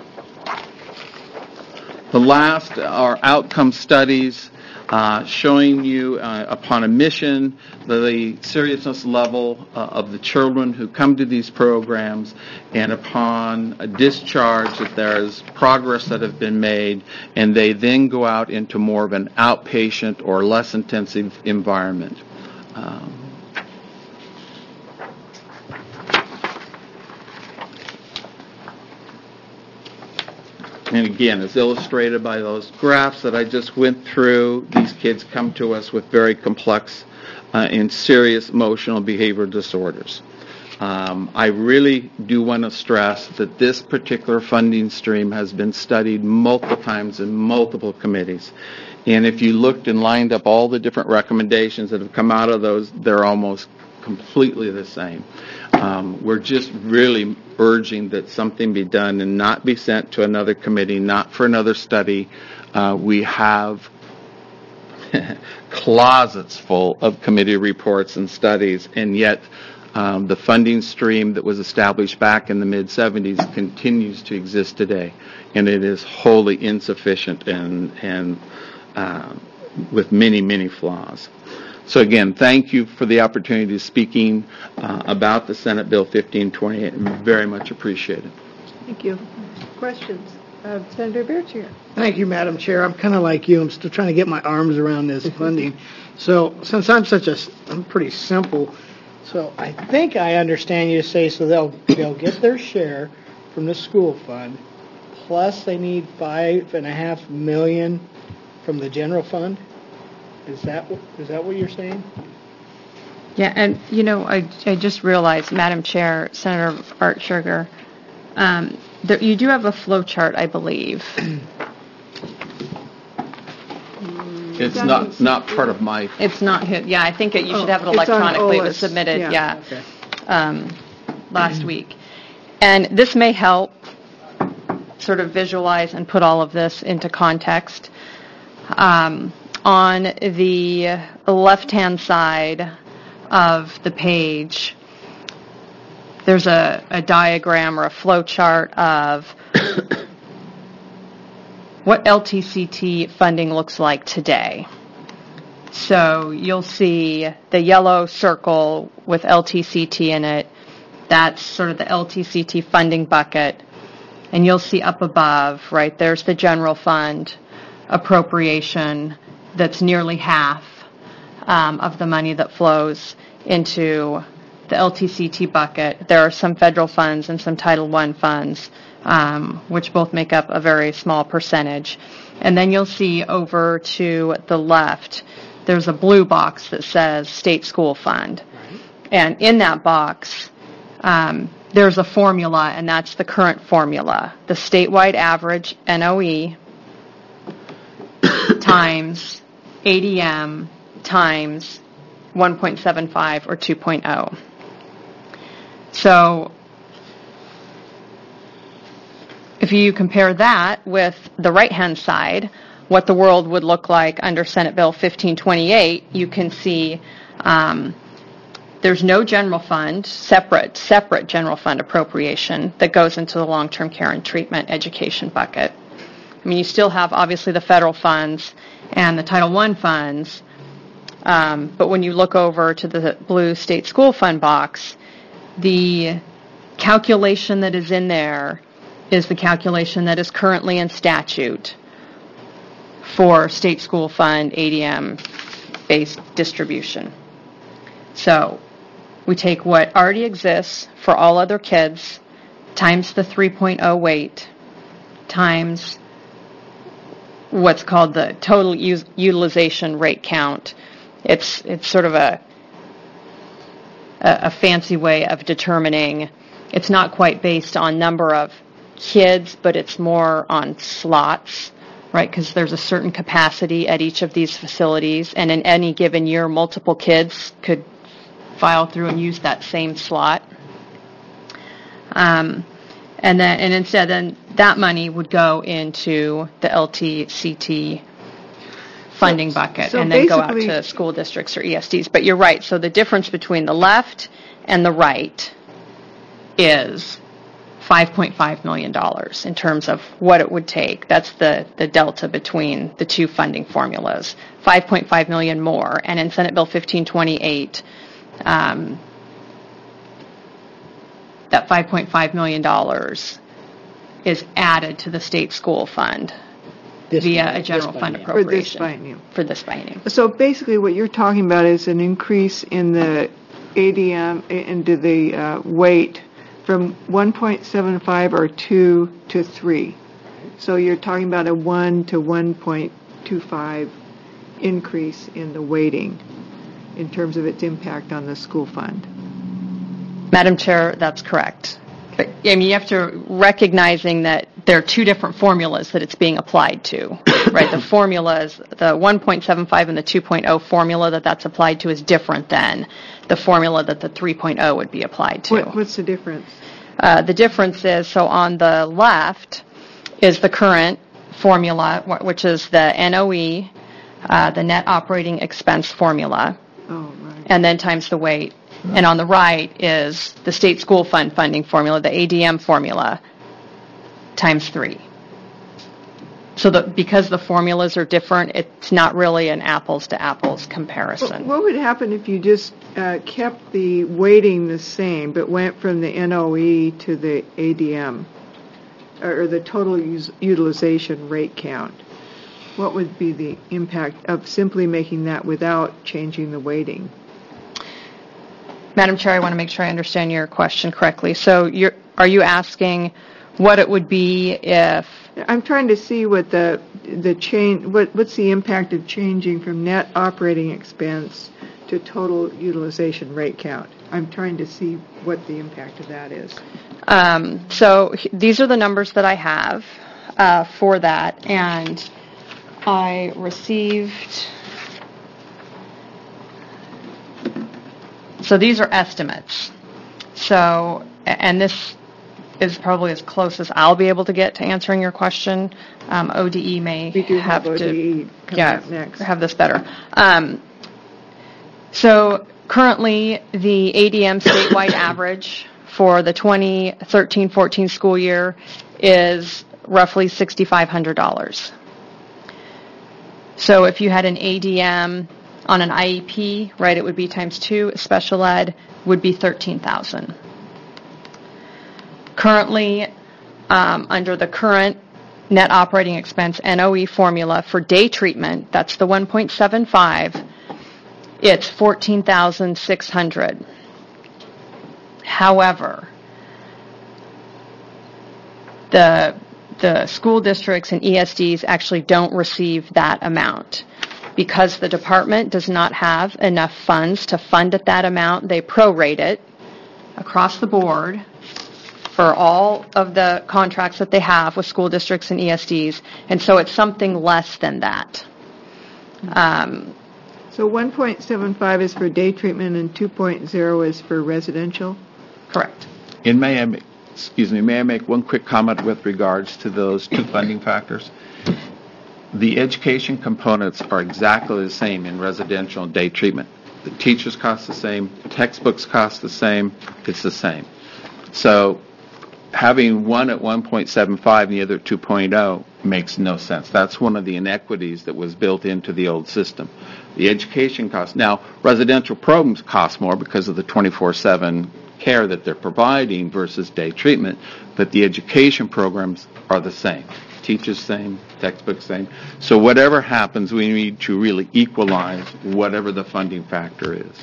The last are outcome studies uh, showing you uh, upon admission the, the seriousness level uh, of the children who come to these programs, and upon a discharge that there's progress that have been made, and they then go out into more of an outpatient or less intensive environment. Um, And again, as illustrated by those graphs that I just went through, these kids come to us with very complex uh, and serious emotional behavior disorders. Um, I really do want to stress that this particular funding stream has been studied multiple times in multiple committees. And if you looked and lined up all the different recommendations that have come out of those, they're almost completely the same. Um, we're just really urging that something be done and not be sent to another committee, not for another study. Uh, we have closets full of committee reports and studies, and yet um, the funding stream that was established back in the mid seventies continues to exist today, and it is wholly insufficient and, and uh, with many, many flaws. So again, thank you for the opportunity of speaking uh, about the Senate Bill fifteen twenty-eight, and very much appreciate it. Thank you. Questions? Uh, Senator Bertier. Thank you, Madam Chair. I'm kind of like you. I'm still trying to get my arms around this funding. So since I'm such a, I'm pretty simple, so I think I understand you to say so they'll they'll get their share from the school fund, plus they need five and a half million from the general fund. Is that is that what you're saying? Yeah, and you know, I, I just realized, Madam Chair, Senator Art Sugar, um, there, you do have a flow chart, I believe. It's not not part of my. It's not hit. Yeah, I think it, you Oh, should have it it's on electronically. It was OLS. submitted. Yeah. Yeah, Okay. um, last week, and this may help sort of visualize and put all of this into context. Um, On the left-hand side of the page, there's a, a diagram or a flow chart of what L T C T funding looks like today. So you'll see the yellow circle with L T C T in it. That's sort of the L T C T funding bucket. And you'll see up above, right, there's the general fund appropriation. That's nearly half um, of the money that flows into the L T C T bucket. There are some federal funds and some Title one funds, um, which both make up a very small percentage. And then you'll see over to the left, there's a blue box that says State School Fund. Right. And in that box, um, there's a formula, and that's the current formula. The statewide average N O E times A D M times one point seven five or two point oh. So if you compare that with the right-hand side, what the world would look like under Senate Bill fifteen twenty-eight, you can see um, there's no general fund, separate, separate general fund appropriation that goes into the long-term care and treatment education bucket. I mean, you still have, obviously, the federal funds and the Title one funds, um, but when you look over to the blue state school fund box, the calculation that is in there is the calculation that is currently in statute for state school fund A D M-based distribution. So we take what already exists for all other kids times the three point oh weight times what's called the total use, utilization rate count. It's it's sort of a, a a fancy way of determining. It's not quite based on number of kids, but it's more on slots, right? Because there's a certain capacity at each of these facilities, and in any given year, multiple kids could file through and use that same slot. Um, and then, and instead, then that money would go into the L T C T funding So- bucket, so and then go out basically- to school districts or E S Ds. But you're right. So the difference between the left and the right is five point five million dollars in terms of what it would take. That's the, the delta between the two funding formulas. five point five million dollars more. And in Senate Bill fifteen twenty-eight, um, that five point five million dollars is added to the state school fund This via biennium, a general this fund biennium. For this appropriation. biennium. For this biennium. So basically what you're talking about is an increase in the A D M, into the uh, weight from one point seven five or two to three. So you're talking about a one to one point two five increase in the weighting in terms of its impact on the school fund. Madam Chair, that's correct. But, I mean, you have to, recognizing that there are two different formulas that it's being applied to, right? The formulas, the one point seven five and the two point oh formula that that's applied to is different than the formula that the three point oh would be applied to. What, what's the difference? Uh, the difference is, so on the left is the current formula, wh- which is the N O E, uh, the net operating expense formula, Oh, right. and then times the weight. And on the right is the state school fund funding formula, the A D M formula, times three. So the, because the formulas are different, it's not really an apples-to-apples comparison. What would happen if you just uh, kept the weighting the same, but went from the N O E to the A D M, or the total use, utilization rate count? What would be the impact of simply making that without changing the weighting? Madam Chair, I want to make sure I understand your question correctly. So you're, are you asking what it would be if... I'm trying to see what the the change, what what's the impact of changing from net operating expense to total utilization rate count. I'm trying to see what the impact of that is. Um, so h- these are the numbers that I have uh, for that, and I received... So these are estimates. So, a- and this is probably as close as I'll be able to get to answering your question. Um, O D E may We do have, have O D E to coming yeah, up next. have this better. Um, so currently, the A D M statewide average for the twenty thirteen fourteen school year is roughly six thousand five hundred dollars. So if you had an A D M on an I E P, right, it would be times two. Special ed would be thirteen thousand dollars. Currently, um, under the current net operating expense N O E formula for day treatment, that's the one point seven five, it's fourteen thousand six hundred dollars. However, the the school districts and E S Ds actually don't receive that amount. Because the department does not have enough funds to fund at that amount, they prorate it across the board for all of the contracts that they have with school districts and E S Ds, and so it's something less than that. Um, So one point seven five is for day treatment and two point oh is for residential? correct. And may I, make, excuse me, may I make one quick comment with regards to those two funding factors? the education components are exactly the same in residential and day treatment. The teachers cost the same, textbooks cost the same, it's the same. So having one at one point seven five and the other at two point oh makes no sense. That's one of the inequities that was built into the old system. The education costs. Now, residential programs cost more because of the twenty-four seven care that they're providing versus day treatment, but the education programs are the same. Teachers same, textbooks same. So whatever happens, we need to really equalize whatever the funding factor is.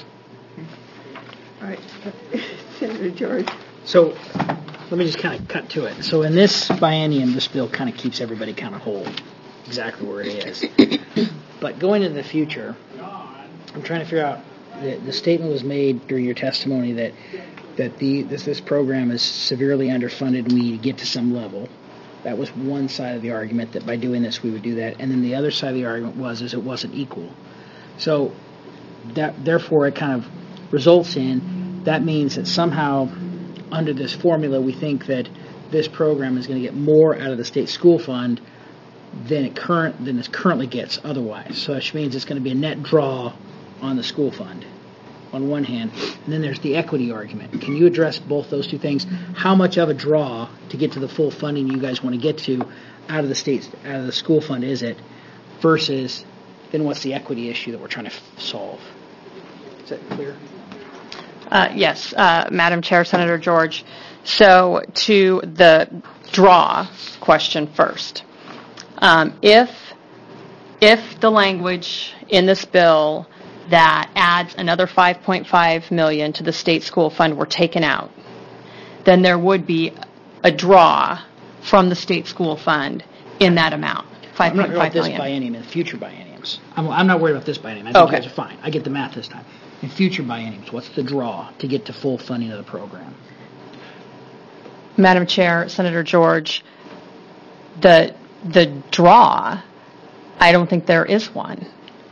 All right. Senator George. So let me just kind of cut to it. So in this biennium, this bill kind of keeps everybody kind of whole, exactly where it is. But going into the future, I'm trying to figure out, the, the statement was made during your testimony that that the this, this program is severely underfunded and we need to get to some level. That was one side of the argument, that by doing this we would do that. And then the other side of the argument was is it wasn't equal. So that therefore it kind of results in, that means that somehow under this formula we think that this program is going to get more out of the state school fund than it current than it currently gets otherwise. So that means it's going to be a net draw on the school fund on one hand, and then there's the equity argument. Can you address both those two things? How much of a draw to get to the full funding you guys want to get to out of the state, out of the school fund is it, versus then what's the equity issue that we're trying to f- solve? Is that clear? Uh, yes, uh, Madam Chair, Senator George. So to the draw question first. Um, if if the language in this bill that adds another five point five million dollars to the state school fund were taken out, then there would be a draw from the state school fund in that amount, five point five million dollars. I'm not worried about this biennium and future bienniums. I'm, I'm not worried about this biennium. I think okay. you guys are fine. I get the math this time. In future bienniums, what's the draw to get to full funding of the program? Madam Chair, Senator George, the the draw, I don't think there is one.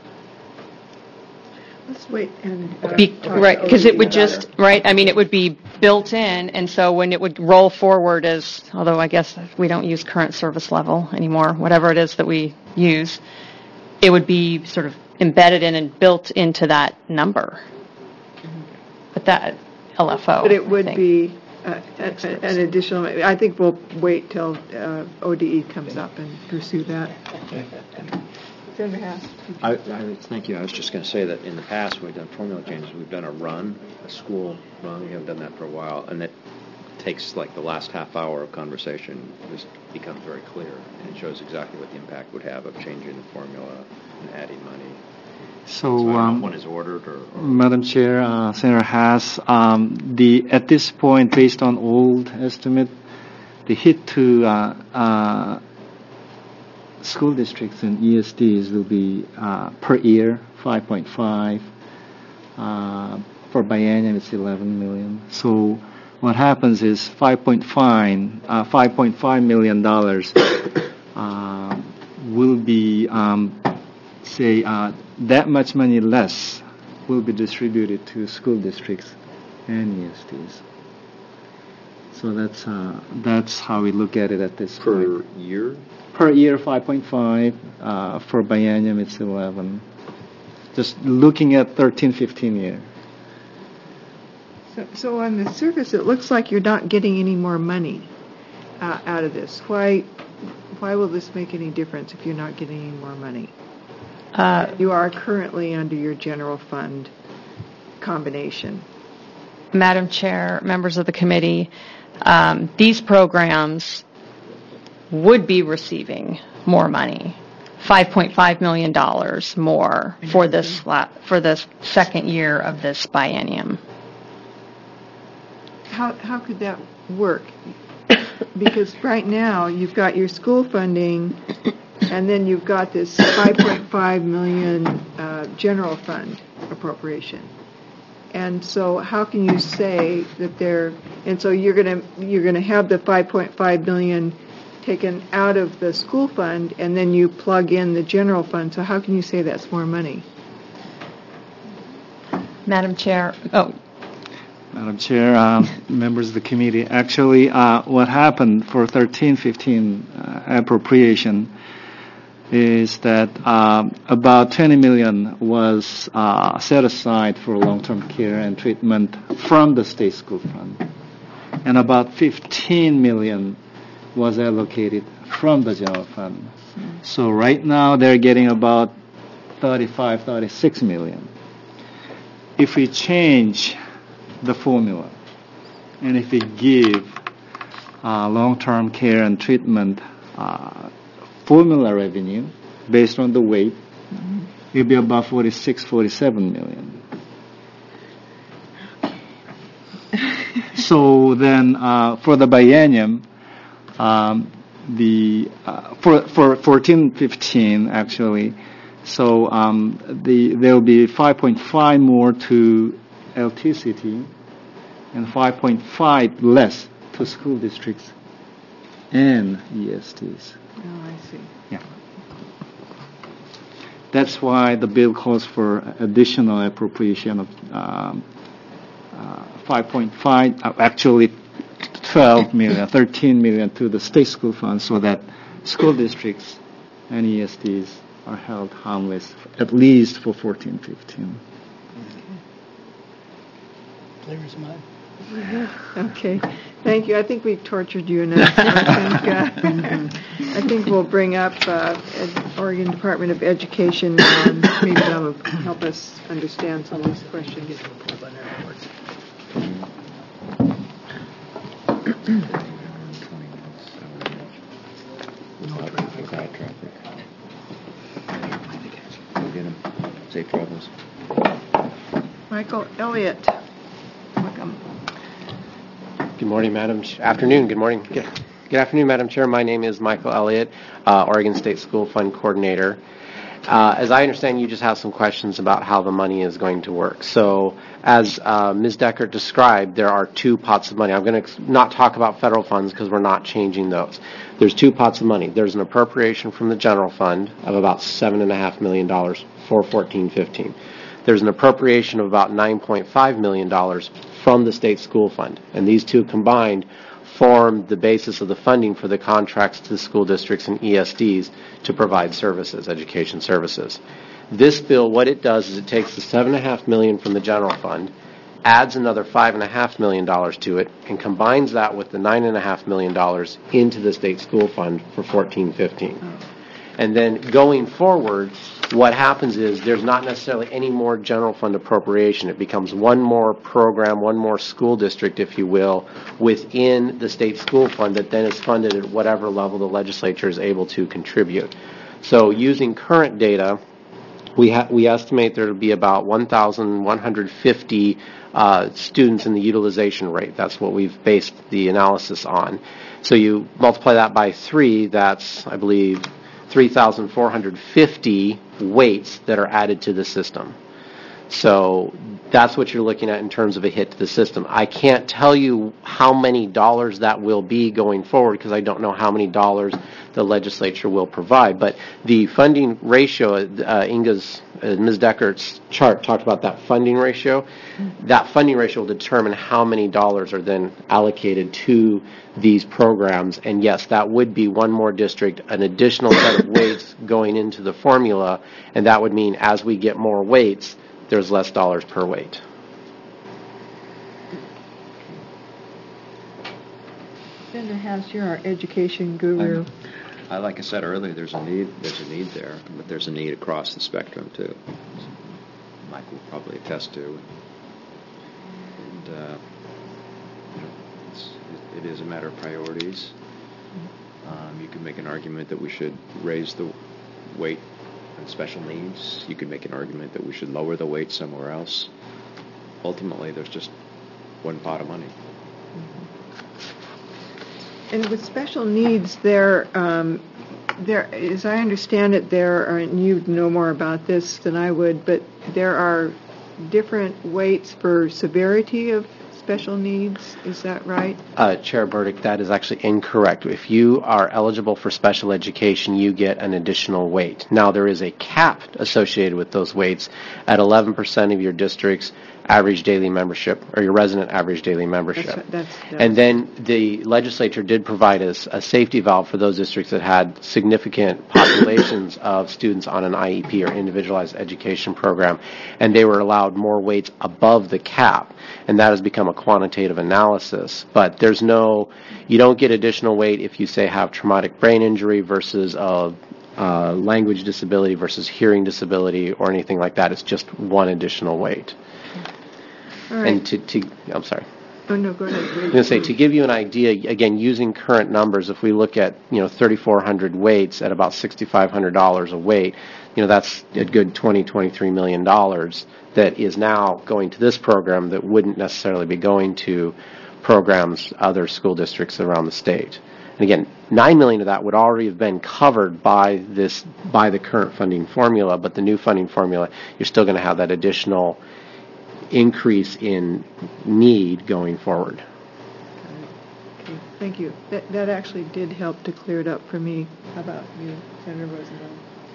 Let's wait and uh, Be, talk right, because to it would about just it. right. I mean, it would be built in, and so when it would roll forward as, although I guess we don't use current service level anymore, whatever it is that we use, it would be sort of embedded in and built into that number. But that L F O. But it I would think. be uh, an, an additional. I think we'll wait till uh, O D E comes up and pursue that. Senator Haas. I, I, thank you. I was just going to say that in the past, when we've done formula changes, we've done a run, a school run. We haven't done that for a while, and it takes like the last half hour of conversation. It becomes very clear, and it shows exactly what the impact would have of changing the formula and adding money. So, So I don't know um, if one is ordered or. or Madam Chair, uh, Senator Haas, um, the at this point, based on old estimate, the hit to uh, uh, school districts and E S Ds will be uh, per year five point five. Uh, for biennium, it's eleven million. So, what happens is five point five, uh, five point five million dollars uh, will be, um, say, uh, that much money less will be distributed to school districts and E S Ds. So that's uh, that's how we look at it at this per point. year? Per year, five point five. Uh, for biennium, it's eleven. Just looking at thirteen, fifteen year. So, so on the surface, it looks like you're not getting any more money uh, out of this. Why? Why will this make any difference if you're not getting any more money? Uh, You are currently under your general fund combination. Madam Chair, members of the committee, um, these programs would be receiving more money, five point five million dollars more for this la- for this second year of this biennium. How how could that work? Because right now you've got your school funding, and then you've got this five point five million uh, general fund appropriation. And so how can you say that they're, and so you're going to you're going to have the five point five million taken out of the school fund, and then you plug in the general fund. So how can you say that's more money? Madam Chair, oh, Madam Chair, um, members of the committee, actually uh, what happened for thirteen fifteen uh, appropriation, is that um, about twenty million was uh, set aside for long-term care and treatment from the state school fund, and about fifteen million was allocated from the general fund. So right now they're getting about thirty-five, thirty-six million. If we change the formula, and if we give uh, long-term care and treatment uh, formula revenue based on the weight, mm-hmm. it'll be about forty-six, forty-seven million. So then uh, for the biennium, um, the uh, for for fourteen fifteen actually, so um, the there will be five point five more to L T C T and five point five less to school districts and E S Ts. Oh, I see. Yeah. That's why the bill calls for additional appropriation of um, uh, five point five, uh, actually twelve million, thirteen million to the state school fund, so that school districts and E S Ts are held harmless at least for fourteen fifteen. Clear as mud. Okay, thank you. I think we've tortured you enough. I think, uh, I think we'll bring up uh, Ed- Oregon Department of Education. Um, maybe that'll help us understand some of these questions. Safe travels. Michael Elliott, welcome. Good morning, Madam Ch- Afternoon. Good morning. Good, good afternoon, Madam Chair. My name is Michael Elliott, uh, Oregon State School Fund Coordinator. Uh, as I understand, you just have some questions about how the money is going to work. So, as uh, Miz Deckert described, there are two pots of money. I'm going to ex- not talk about federal funds because we're not changing those. There's two pots of money. There's an appropriation from the general fund of about seven and a half million dollars for fourteen fifteen. There's an appropriation of about nine point five million dollars from the state school fund, and these two combined form the basis of the funding for the contracts to the school districts and E S Ds to provide services, education services. This bill, what it does is it takes the seven and a half million from the general fund, adds another five and a half million dollars to it, and combines that with the nine and a half million dollars into the state school fund for fourteen fifteen. And then going forward, what happens is there's not necessarily any more general fund appropriation. It becomes one more program, one more school district, if you will, within the state school fund that then is funded at whatever level the legislature is able to contribute. So using current data, we ha- we estimate there will be about one thousand one hundred fifty uh, students in the utilization rate. That's what we've based the analysis on. So you multiply that by three, that's, I believe, three thousand four hundred fifty weights that are added to the system. So that's what you're looking at in terms of a hit to the system. I can't tell you how many dollars that will be going forward because I don't know how many dollars the legislature will provide. But the funding ratio, uh, Inga's, uh, Miz Deckert's chart talked about that funding ratio. That funding ratio will determine how many dollars are then allocated to these programs. And yes, that would be one more district, an additional set of weights going into the formula. And that would mean as we get more weights, there's less dollars per weight. Linda House, you're our education guru. I'm, I, like I said earlier, there's a need. There's a need there, but there's a need across the spectrum too. Mike will probably attest to. And uh, you know, it's, it, it is a matter of priorities. Um, you can make an argument that we should raise the weight on special needs. You could make an argument that we should lower the weight somewhere else. Ultimately, there's just one pot of money. And with special needs, there, um, there, as I understand it, there are, and you know more about this than I would, but there are different weights for severity of special needs. Is that right? Uh, Chair Burdick, that is actually incorrect. If you are eligible for special education, you get an additional weight. Now, there is a cap associated with those weights. At eleven percent of your district's average daily membership, or your resident average daily membership. That's, that's, that's And then the legislature did provide us a safety valve for those districts that had significant populations of students on an I E P or individualized education program, and they were allowed more weights above the cap, and that has become a quantitative analysis. But there's no, you don't get additional weight if you say have traumatic brain injury versus a uh, language disability versus hearing disability or anything like that. It's just one additional weight. all right. And to, to, I'm sorry. Oh, no, go ahead. I was going to say, to give you an idea, again, using current numbers, if we look at, you know, thirty-four hundred weights at about six thousand five hundred dollars a weight, you know, that's a good twenty, twenty-three million dollars that is now going to this program that wouldn't necessarily be going to programs, other school districts around the state. And again, nine million dollars of that would already have been covered by this, by the current funding formula, but the new funding formula, you're still going to have that additional increase in need going forward. Okay, thank you. That, that actually did help to clear it up for me. How about you, Senator Rosenbaum?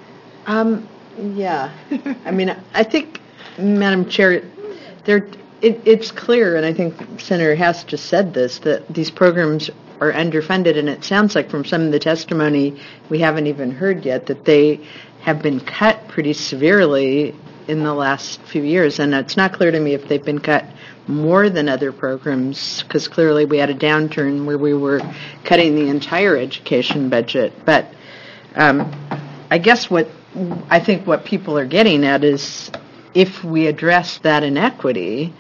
Um, yeah. I mean, I think, Madam Chair, there, it, it's clear, and I think Senator Hess just said this, that these programs are underfunded, and it sounds like from some of the testimony we haven't even heard yet that they have been cut pretty severely in the last few years, and it's not clear to me if they've been cut more than other programs, because clearly we had a downturn where we were cutting the entire education budget. But um, I guess what I think what people are getting at is if we address that inequity,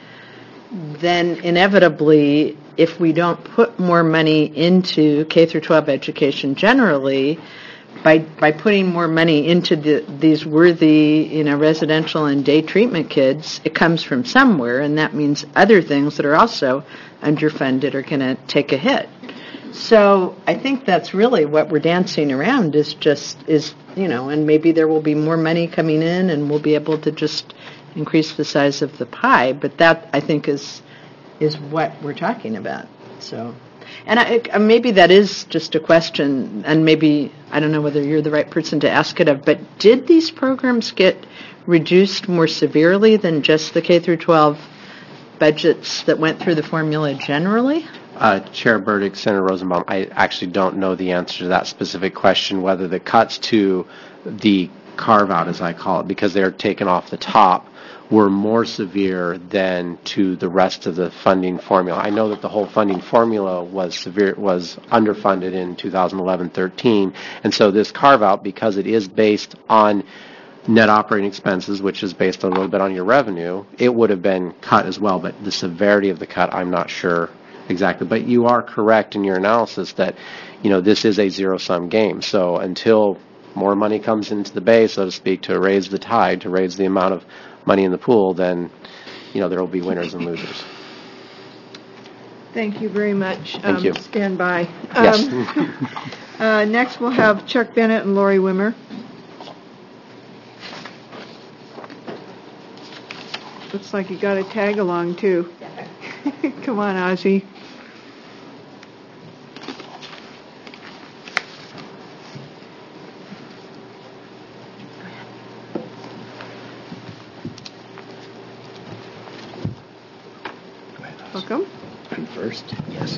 then inevitably, if we don't put more money into K through twelve education generally, by by putting more money into the, these worthy, you know, residential and day treatment kids, it comes from somewhere, and that means other things that are also underfunded are going to take a hit. So I think that's really what we're dancing around is just, is, you know, and maybe there will be more money coming in and we'll be able to just increase the size of the pie, but that, I think, is is what we're talking about. So, and I, maybe that is just a question, and maybe, I don't know whether you're the right person to ask it of, but did these programs get reduced more severely than just the K through twelve budgets that went through the formula generally? Uh, Chair Burdick, Senator Rosenbaum, I actually don't know the answer to that specific question, whether the cuts to the carve-out, as I call it, because they're taken off the top, were more severe than to the rest of the funding formula. I know that the whole funding formula was severe, was underfunded in two thousand eleven thirteen, and so this carve-out, because it is based on net operating expenses, which is based a little bit on your revenue, it would have been cut as well, but the severity of the cut, I'm not sure exactly. But you are correct in your analysis that, you know, this is a zero-sum game. So until more money comes into the bay, so to speak, to raise the tide, to raise the amount of money in the pool, then, you know, there will be winners and losers. Thank you very much. Thank um, you. Stand by. Yes. Um, uh, next, we'll have Chuck Bennett and Lori Wimmer. Looks like you got a tag along, too. Come on, Ozzy. Welcome. First, yes.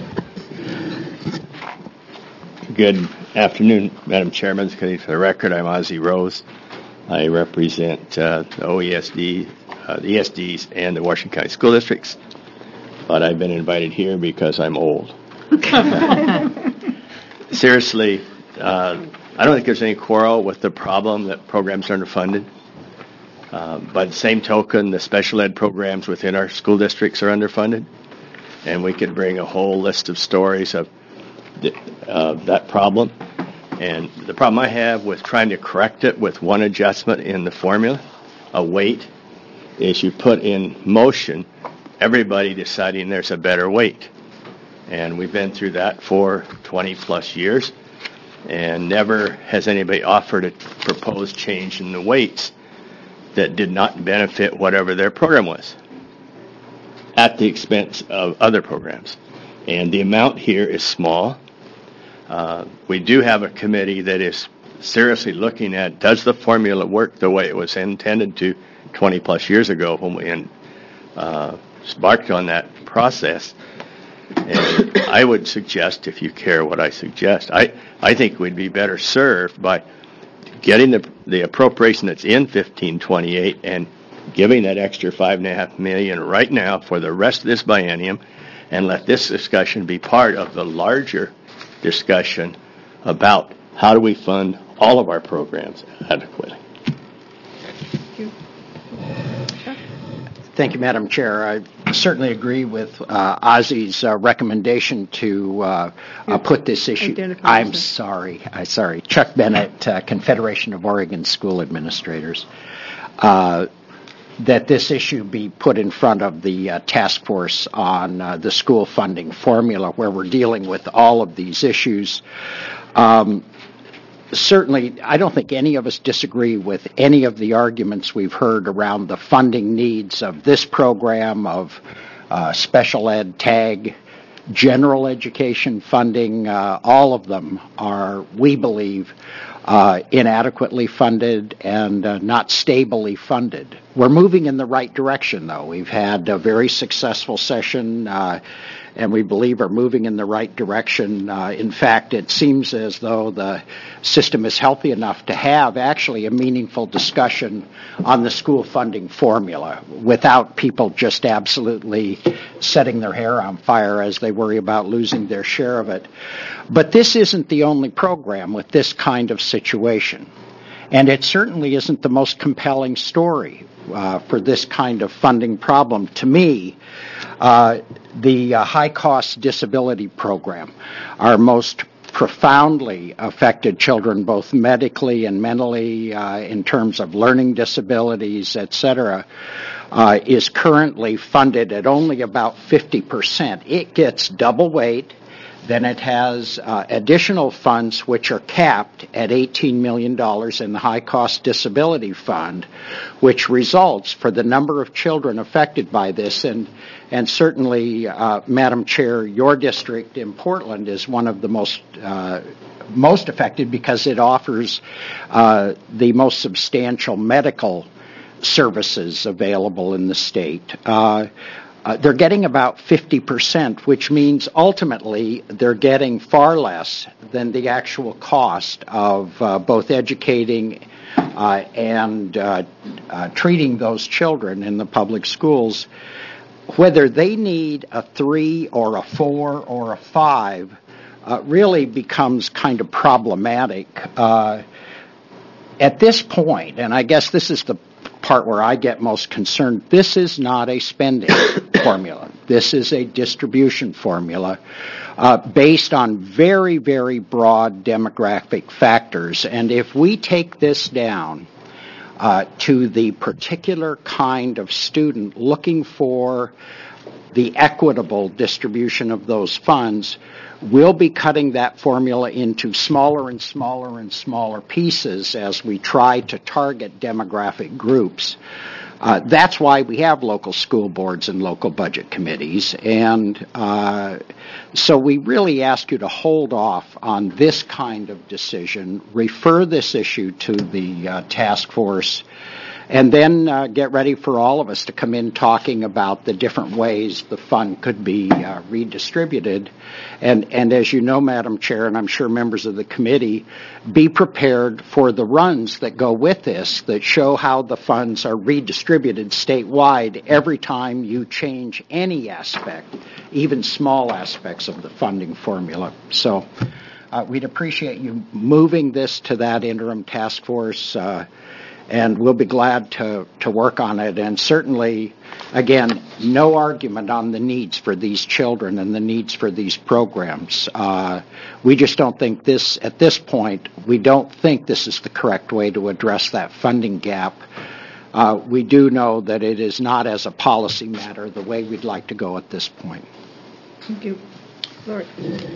Good afternoon, Madam Chairman. For the record, I'm Ozzie Rose. I represent uh, the O E S D, uh, the E S Ds, and the Washington County School Districts. But I've been invited here because I'm old. Seriously, uh, I don't think there's any quarrel with the problem that programs are underfunded. Uh, by the same token, the special ed programs within our school districts are underfunded. And we could bring a whole list of stories of the, uh, that problem. And the problem I have with trying to correct it with one adjustment in the formula, a weight, is you put in motion everybody deciding there's a better weight. And we've been through that for twenty plus years, and never has anybody offered a proposed change in the weights that did not benefit whatever their program was, at the expense of other programs. And the amount here is small. Uh, we do have a committee that is seriously looking at, does the formula work the way it was intended to twenty plus years ago when we in, uh, sparked on that process. And I would suggest, if you care what I suggest, I, I think we'd be better served by getting the, the appropriation that's in fifteen twenty-eight and giving that extra five and a half million right now for the rest of this biennium, and let this discussion be part of the larger discussion about how do we fund all of our programs adequately. Thank you, Madam Chair. I certainly agree with uh, Ozzy's uh, recommendation to uh, uh, put this issue. Identify I'm yourself. sorry. I sorry. Chuck Bennett, uh, Confederation of Oregon School Administrators. Uh, that this issue be put in front of the uh, task force on uh, the school funding formula, where we're dealing with all of these issues. Um, Certainly, I don't think any of us disagree with any of the arguments we've heard around the funding needs of this program, of uh, special ed, TAG, general education funding. Uh, all of them are, we believe, uh, inadequately funded and uh, not stably funded. We're moving in the right direction, though. We've had a very successful session, uh, and we believe are moving in the right direction. Uh, in fact, it seems as though the system is healthy enough to have actually a meaningful discussion on the school funding formula without people just absolutely setting their hair on fire as they worry about losing their share of it. But this isn't the only program with this kind of situation. And it certainly isn't the most compelling story uh, for this kind of funding problem. To me, uh, the uh, high-cost disability program, our most profoundly affected children, both medically and mentally, uh, in terms of learning disabilities, et cetera, uh, is currently funded at only about fifty percent. It gets double weight. Then it has uh, additional funds which are capped at eighteen million dollars in the high-cost disability fund, which results for the number of children affected by this. And, and certainly, uh, Madam Chair, your district in Portland is one of the most uh, most affected because it offers uh, the most substantial medical services available in the state. Uh, Uh, they're getting about fifty percent, which means ultimately they're getting far less than the actual cost of uh, both educating uh, and uh, uh, treating those children in the public schools. Whether they need a three or a four or a five uh, really becomes kind of problematic. Uh, at this point, and I guess this is the part where I get most concerned, this is not a spending formula. This is a distribution formula uh, based on very, very broad demographic factors. And if we take this down uh, to the particular kind of student looking for the equitable distribution of those funds, we'll be cutting that formula into smaller and smaller and smaller pieces as we try to target demographic groups. Uh, that's why we have local school boards and local budget committees. And uh, so we really ask you to hold off on this kind of decision, refer this issue to the uh, task force, and then uh, get ready for all of us to come in talking about the different ways the fund could be uh, redistributed. And, and as you know, Madam Chair, and I'm sure members of the committee, be prepared for the runs that go with this that show how the funds are redistributed statewide every time you change any aspect, even small aspects of the funding formula. So uh, we'd appreciate you moving this to that interim task force. Uh, And we'll be glad to, to work on it. And certainly, again, no argument on the needs for these children and the needs for these programs. Uh, we just don't think this, at this point, we don't think this is the correct way to address that funding gap. Uh, we do know that it is not, as a policy matter, the way we'd like to go at this point. Thank you. Lori.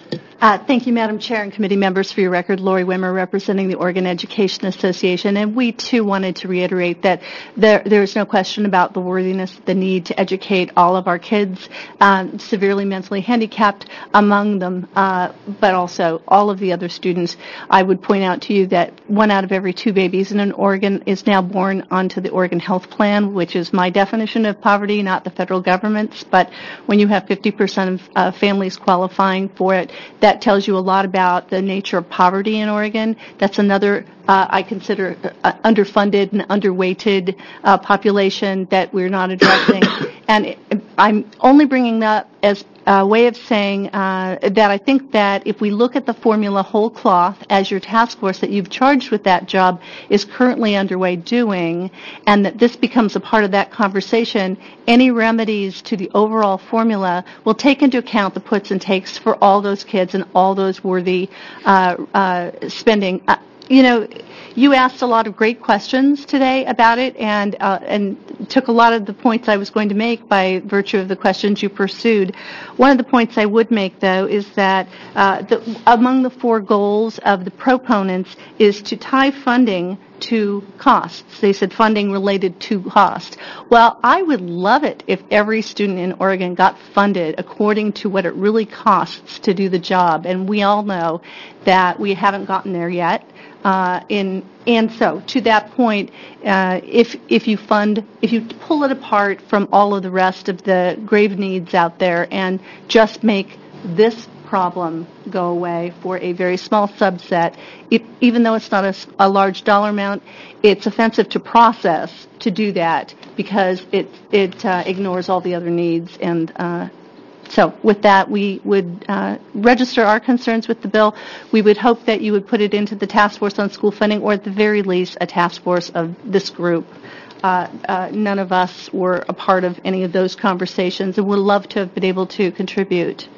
Uh, thank you, Madam Chair and committee members. For your record, Lori Wimmer, representing the Oregon Education Association. And we, too, wanted to reiterate that there, there is no question about the worthiness, the need to educate all of our kids, um, severely mentally handicapped among them, uh, but also all of the other students. I would point out to you that one out of every two babies in Oregon is now born onto the Oregon Health Plan, which is my definition of poverty, not the federal government's. But when you have fifty percent of uh, families qualifying for it, that tells you a lot about the nature of poverty in Oregon. That's another, uh, I consider, uh, underfunded and underweighted uh, population that we're not addressing. And it, I'm only bringing that as a way of saying uh, that I think that if we look at the formula whole cloth, as your task force that you've charged with that job is currently underway doing, and that this becomes a part of that conversation, any remedies to the overall formula will take into account the puts and takes for all those kids and all those worthy uh, uh, spending. Uh, you know, you asked a lot of great questions today about it, and uh, and took a lot of the points I was going to make by virtue of the questions you pursued. One of the points I would make, though, is that uh, the, among the four goals of the proponents is to tie funding to costs. They said funding related to cost. Well, I would love it if every student in Oregon got funded according to what it really costs to do the job, and we all know that we haven't gotten there yet. Uh, in and so to that point, uh, if if you fund, if you pull it apart from all of the rest of the grave needs out there and just make this problem go away for a very small subset, it, even though it's not a, a large dollar amount, it's offensive to process to do that because it it uh, ignores all the other needs. And uh, so with that, we would uh, register our concerns with the bill. We would hope that you would put it into the task force on school funding, or at the very least, a task force of this group. Uh, uh, none of us were a part of any of those conversations, and would love to have been able to contribute.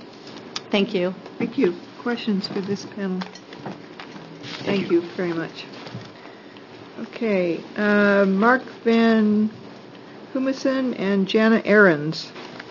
Thank you. Thank you. Questions for this panel? Thank you very much. Okay, uh, Mark Van Humissen and Jana Ahrens.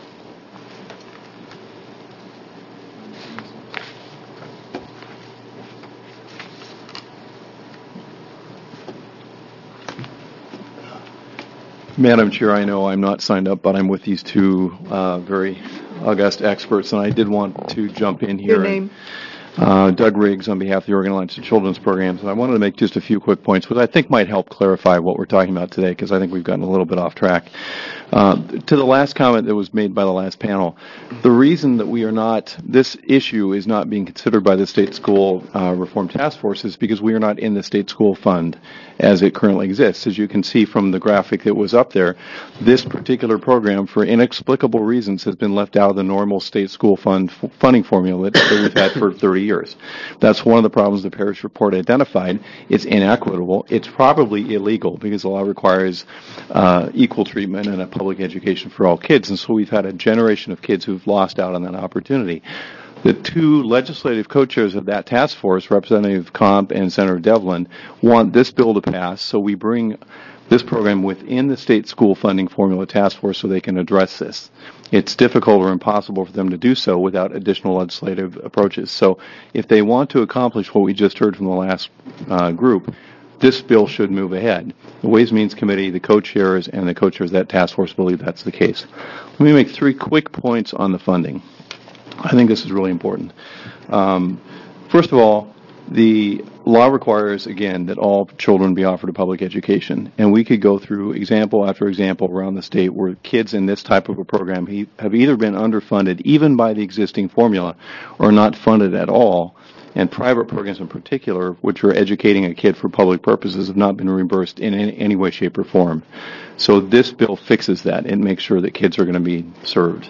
Madam Chair, I know I'm not signed up, but I'm with these two uh, very august experts, and I did want to jump in here. Your name? Uh, Doug Riggs on behalf of the Oregon Alliance of Children's Programs, and I wanted to make just a few quick points, which I think might help clarify what we're talking about today, because I think we've gotten a little bit off track. Uh, to the last comment that was made by the last panel, the reason that we are not, this issue is not being considered by the State School uh, Reform Task Force is because we are not in the State School Fund as it currently exists. As you can see from the graphic that was up there, this particular program, for inexplicable reasons, has been left out of the normal State School Fund f- funding formula that, that we've had for thirty years. That's one of the problems the Parrish report identified. It's inequitable. It's probably illegal because the law requires uh, equal treatment and a public education for all kids, and so we've had a generation of kids who've lost out on that opportunity. The two legislative co-chairs of that task force, Representative Comp and Senator Devlin, want this bill to pass, so we bring this program within the state school funding formula task force so they can address this. It's difficult or impossible for them to do so without additional legislative approaches. So if they want to accomplish what we just heard from the last uh, group, this bill should move ahead. The Ways and Means Committee, the co-chairs, and the co-chairs of that task force believe that's the case. Let me make three quick points on the funding. I think this is really important. Um, first of all, the law requires, again, that all children be offered a public education. And we could go through example after example around the state where kids in this type of a program he, have either been underfunded, even by the existing formula, or not funded at all. And private programs in particular, which are educating a kid for public purposes, have not been reimbursed in any, any way, shape, or form. So this bill fixes that and makes sure that kids are going to be served.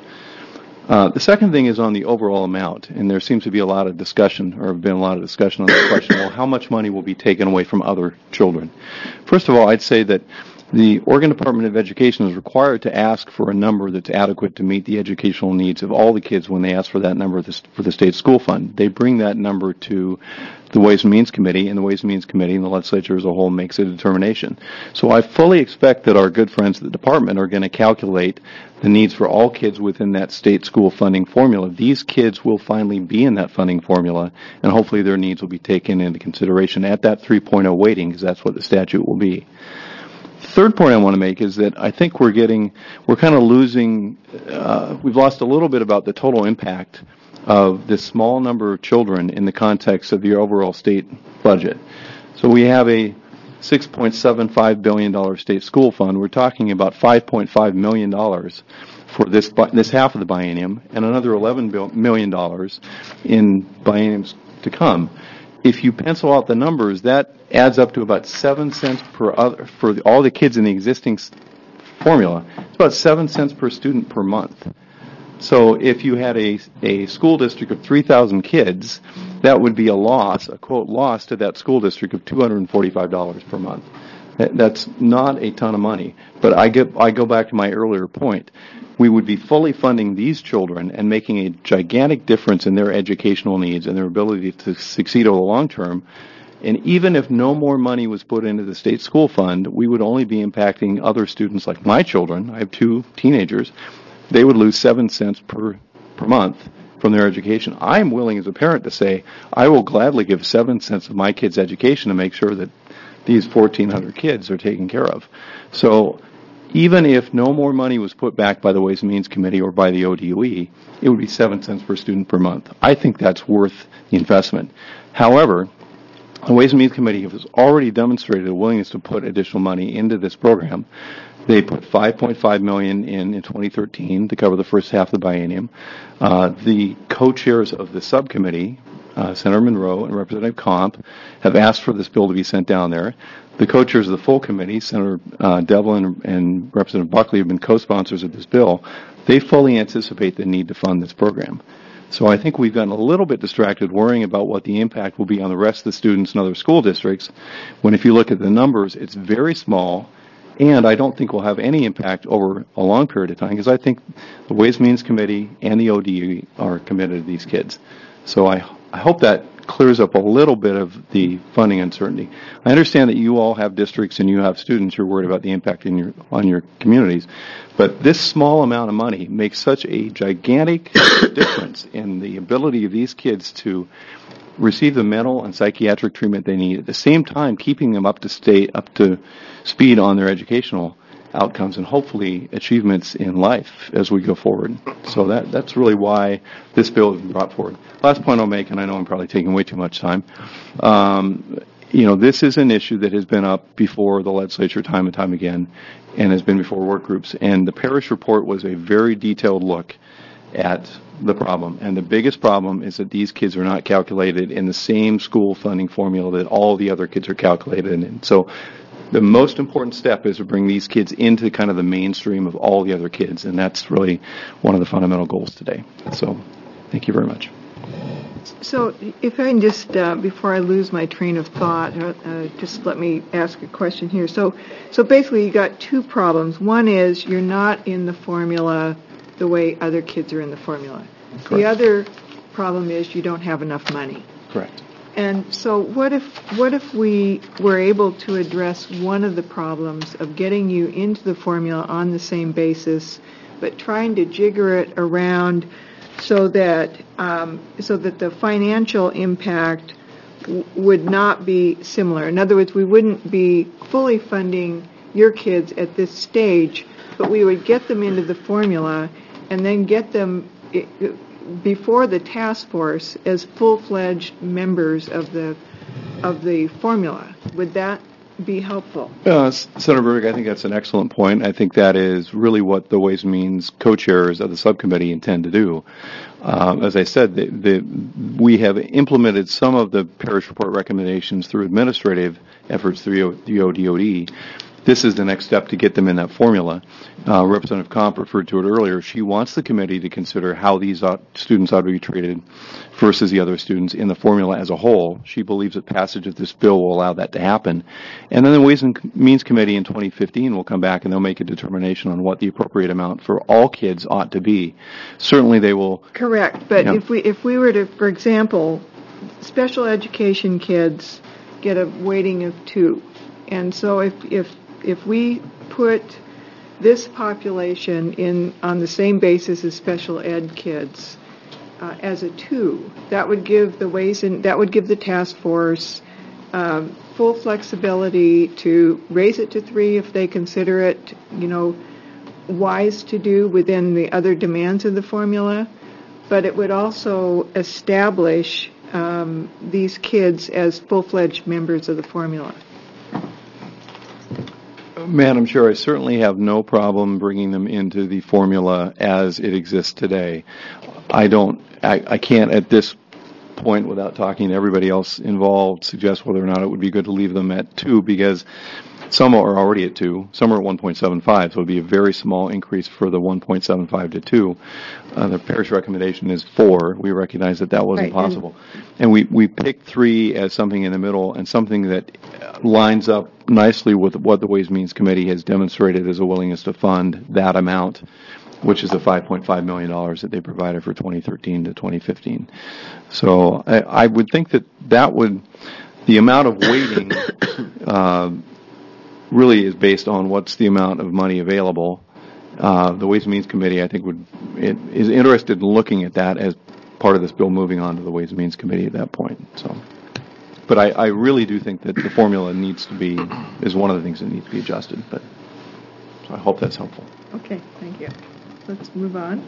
Uh, the second thing is on the overall amount, and there seems to be a lot of discussion, or have been a lot of discussion on the question, well, how much money will be taken away from other children? First of all, I'd say that The Oregon Department of Education is required to ask for a number that's adequate to meet the educational needs of all the kids when they ask for that number for the state school fund. They bring that number to the Ways and Means Committee, and the Ways and Means Committee and the legislature as a whole makes a determination. So I fully expect that our good friends at the department are going to calculate the needs for all kids within that state school funding formula. These kids will finally be in that funding formula, and hopefully their needs will be taken into consideration at that three point oh weighting, because that's what the statute will be. Third point I want to make is that I think we're getting, we're kind of losing, uh, we've lost a little bit about the total impact of this small number of children in the context of the overall state budget. So we have a six point seven five billion dollars state school fund. We're talking about five point five million dollars for this this half of the biennium, and another eleven million dollars in bienniums to come. If you pencil out the numbers, that adds up to about seven cents per other for the, all the kids in the existing formula. It's about seven cents per student per month. So if you had a a school district of three thousand kids, that would be a loss, a quote loss to that school district of two hundred forty-five dollars per month. That, that's not a ton of money. But I get I go back to my earlier point. We would be fully funding these children and making a gigantic difference in their educational needs and their ability to succeed over the long term. And even if no more money was put into the state school fund, we would only be impacting other students like my children. I have two teenagers. They would lose seven cents per, per month from their education. I'm willing as a parent to say, I will gladly give seven cents of my kids' education to make sure that these fourteen hundred kids are taken care of. So even if no more money was put back by the Ways and Means Committee or by the O D O E, it would be seven cents per student per month. I think that's worth the investment. However, the Ways and Means Committee has already demonstrated a willingness to put additional money into this program. They put five point five million dollars in in twenty thirteen to cover the first half of the biennium. Uh, the co-chairs of the subcommittee, uh, Senator Monroe and Representative Comp, have asked for this bill to be sent down there. The co-chairs of the full committee, Senator uh, Devlin and Representative Buckley, have been co-sponsors of this bill. They fully anticipate the need to fund this program. So I think we've gotten a little bit distracted worrying about what the impact will be on the rest of the students in other school districts, when if you look at the numbers, it's very small, and I don't think will have any impact over a long period of time, because I think the Ways and Means Committee and the O D O E are committed to these kids. So I, I hope that clears up a little bit of the funding uncertainty. I understand that you all have districts and you have students who are worried about the impact in your, on your communities, but this small amount of money makes such a gigantic difference in the ability of these kids to receive the mental and psychiatric treatment they need, at the same time keeping them up to state, up to speed on their educational outcomes and hopefully achievements in life as we go forward. So that that's really why this bill has been brought forward. Last point I'll make, and I know I'm probably taking way too much time, um, you know, this is an issue that has been up before the legislature time and time again and has been before work groups. And the Parrish report was a very detailed look at the problem. And the biggest problem is that these kids are not calculated in the same school funding formula that all the other kids are calculated in. So the most important step is to bring these kids into kind of the mainstream of all the other kids, and that's really one of the fundamental goals today. So thank you very much. So if I can just, uh, before I lose my train of thought, uh, uh, just let me ask a question here. So, so basically you got two problems. One is you're not in the formula the way other kids are in the formula. Correct. The other problem is you don't have enough money. Correct. And so what if what if we were able to address one of the problems of getting you into the formula on the same basis, but trying to jigger it around so that um, so that the financial impact w- would not be similar. In other words, we wouldn't be fully funding your kids at this stage, but we would get them into the formula and then get them I- before the task force as full-fledged members of the of the formula. Would that be helpful? Uh, Senator Burdick, I think that's an excellent point. I think that is really what the Ways and Means co-chairs of the subcommittee intend to do. Um, as I said, the, the, we have implemented some of the Parrish report recommendations through administrative efforts through the O D O E. this is the next step to get them in that formula. Uh, Representative Comp referred to it earlier. She wants the committee to consider how these ought, students ought to be treated versus the other students in the formula as a whole. She believes that passage of this bill will allow that to happen. And then the Ways and Means Committee in twenty fifteen will come back and they'll make a determination on what the appropriate amount for all kids ought to be. Certainly they will... Correct, but Yeah. if we if we were to, for example, special education kids get a weighting of two, and so if if if we put this population in on the same basis as special ed kids uh, as a two, that would give the ways and that would give the task force um, full flexibility to raise it to three if they consider it, you know, wise to do within the other demands of the formula. But it would also establish um, these kids as full-fledged members of the formula. Madam Chair, I certainly have no problem bringing them into the formula as it exists today. I don't, I, I can't at this point, without talking to everybody else involved, suggest whether or not it would be good to leave them at two, because some are already at two, some are at one point seven five, so it would be a very small increase for the one point seven five to two. Uh, the parish recommendation is four. We recognize that that wasn't Right, and- possible. And we, we picked three as something in the middle and something that lines up nicely with what the Ways and Means Committee has demonstrated as a willingness to fund that amount, which is the five point five million dollars that they provided for twenty thirteen to twenty fifteen. So I, I would think that that would, the amount of weighting uh, really is based on what's the amount of money available. Uh, the Ways and Means Committee, I think, would it, is interested in looking at that as part of this bill moving on to the Ways and Means Committee at that point. So, but I, I really do think that the formula needs to be, is one of the things that needs to be adjusted. But so I hope that's helpful. Okay, thank you. Let's move on.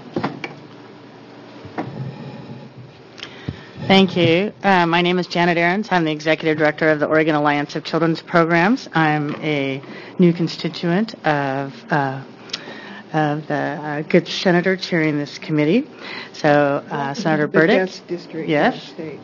Thank you. Uh, my name is Janet Ahrens. I'm the Executive Director of the Oregon Alliance of Children's Programs. I'm a new constituent of, uh, of the uh, good senator chairing this committee. So, uh, Senator The Burdick. best district Yes. in the state.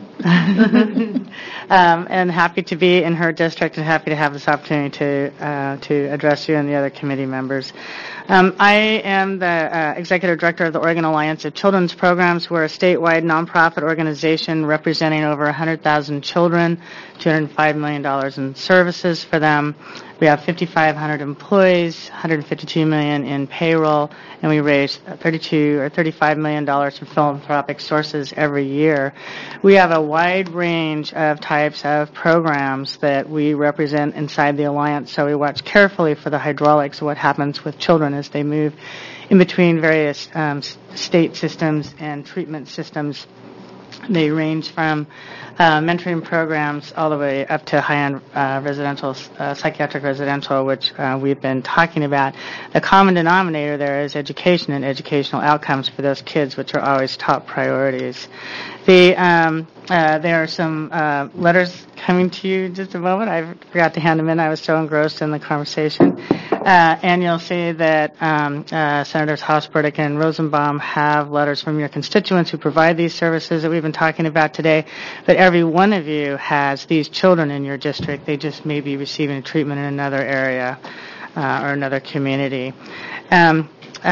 um, and happy to be in her district and happy to have this opportunity to uh, to address you and the other committee members. Um, I am the uh, Executive Director of the Oregon Alliance of Children's Programs. We're a statewide nonprofit organization representing over one hundred thousand children, two hundred five million dollars in services for them. We have five thousand five hundred employees, one hundred fifty-two million dollars in payroll, and we raise thirty-two or thirty-five million dollars from philanthropic sources every year. We have a wide range of types of programs that we represent inside the Alliance, so we watch carefully for the hydraulics of what happens with children as they move in between various um, state systems and treatment systems. They range from uh, mentoring programs all the way up to high-end uh, residential, uh, psychiatric residential, which uh, we've been talking about. The common denominator there is education and educational outcomes for those kids, which are always top priorities. The um, uh, there are some uh, letters coming to you in just a moment. I forgot to hand them in. I was so engrossed in the conversation. Uh, and you'll see that um, uh, Senators House, Burdick, and Rosenbaum have letters from your constituents who provide these services that we've been talking about today. But every one of you has these children in your district. They just may be receiving treatment in another area uh, or another community. Um,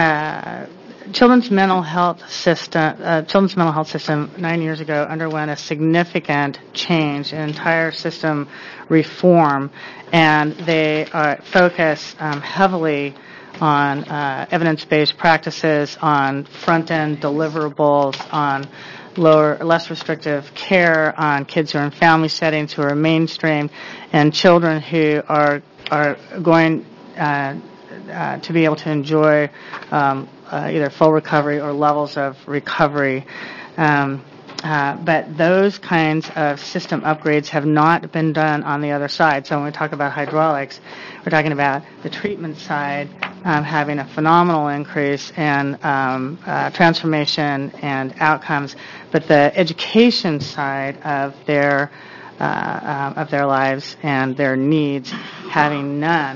uh, Children's mental health system, uh, children's mental health system nine years ago underwent a significant change, an entire system reform, and they uh, focus um, heavily on uh, evidence-based practices, on front-end deliverables, on lower, less restrictive care, on kids who are in family settings who are mainstream, and children who are are going uh, uh, to be able to enjoy um, Uh, either full recovery or levels of recovery. Um, uh, but those kinds of system upgrades have not been done on the other side. So when we talk about hydraulics, we're talking about the treatment side um, having a phenomenal increase in um, uh, transformation and outcomes, but the education side of their uh, uh, of their lives and their needs having none.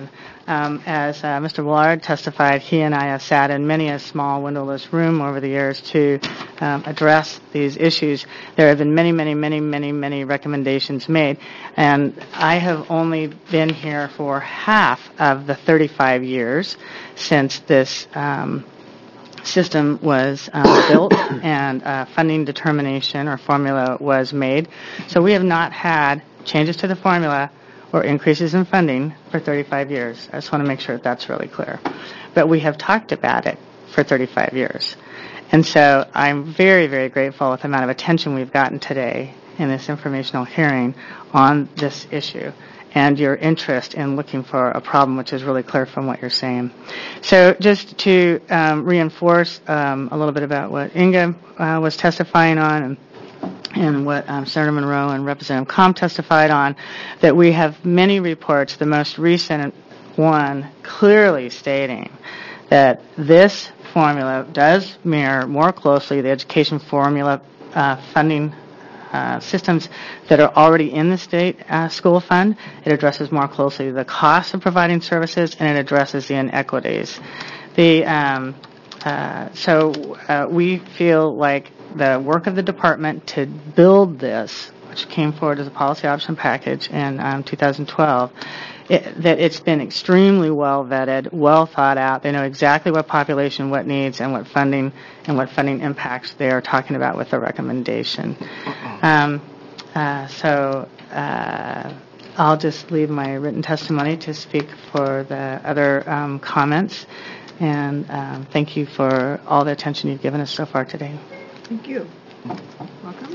Um, as uh, Mister Willard testified, he and I have sat in many a small windowless room over the years to um, address these issues. There have been many, many, many, many, many recommendations made, and I have only been here for half of the thirty-five years since this um, system was um, built and uh, funding determination or formula was made. So we have not had changes to the formula or increases in funding for thirty-five years. I just want to make sure that that's really clear. But we have talked about it for thirty-five years. And so I'm very, very grateful with the amount of attention we've gotten today in this informational hearing on this issue and your interest in looking for a problem, which is really clear from what you're saying. So just to um, reinforce um, a little bit about what Inga uh, was testifying on and and what um, Senator Monroe and Representative Comp testified on, that we have many reports, the most recent one clearly stating that this formula does mirror more closely the education formula uh, funding uh, systems that are already in the state uh, school fund. It addresses more closely the cost of providing services, and it addresses the inequities. The um, uh, so uh, we feel like the work of the department to build this, which came forward as a policy option package in um, two thousand twelve, it, that it's been extremely well vetted, well thought out. They know exactly what population, what needs, and what funding and what funding impacts they are talking about with the recommendation. Um, uh, so uh, I'll just leave my written testimony to speak for the other um, comments. And um, thank you for all the attention you've given us so far today. Thank you. Welcome.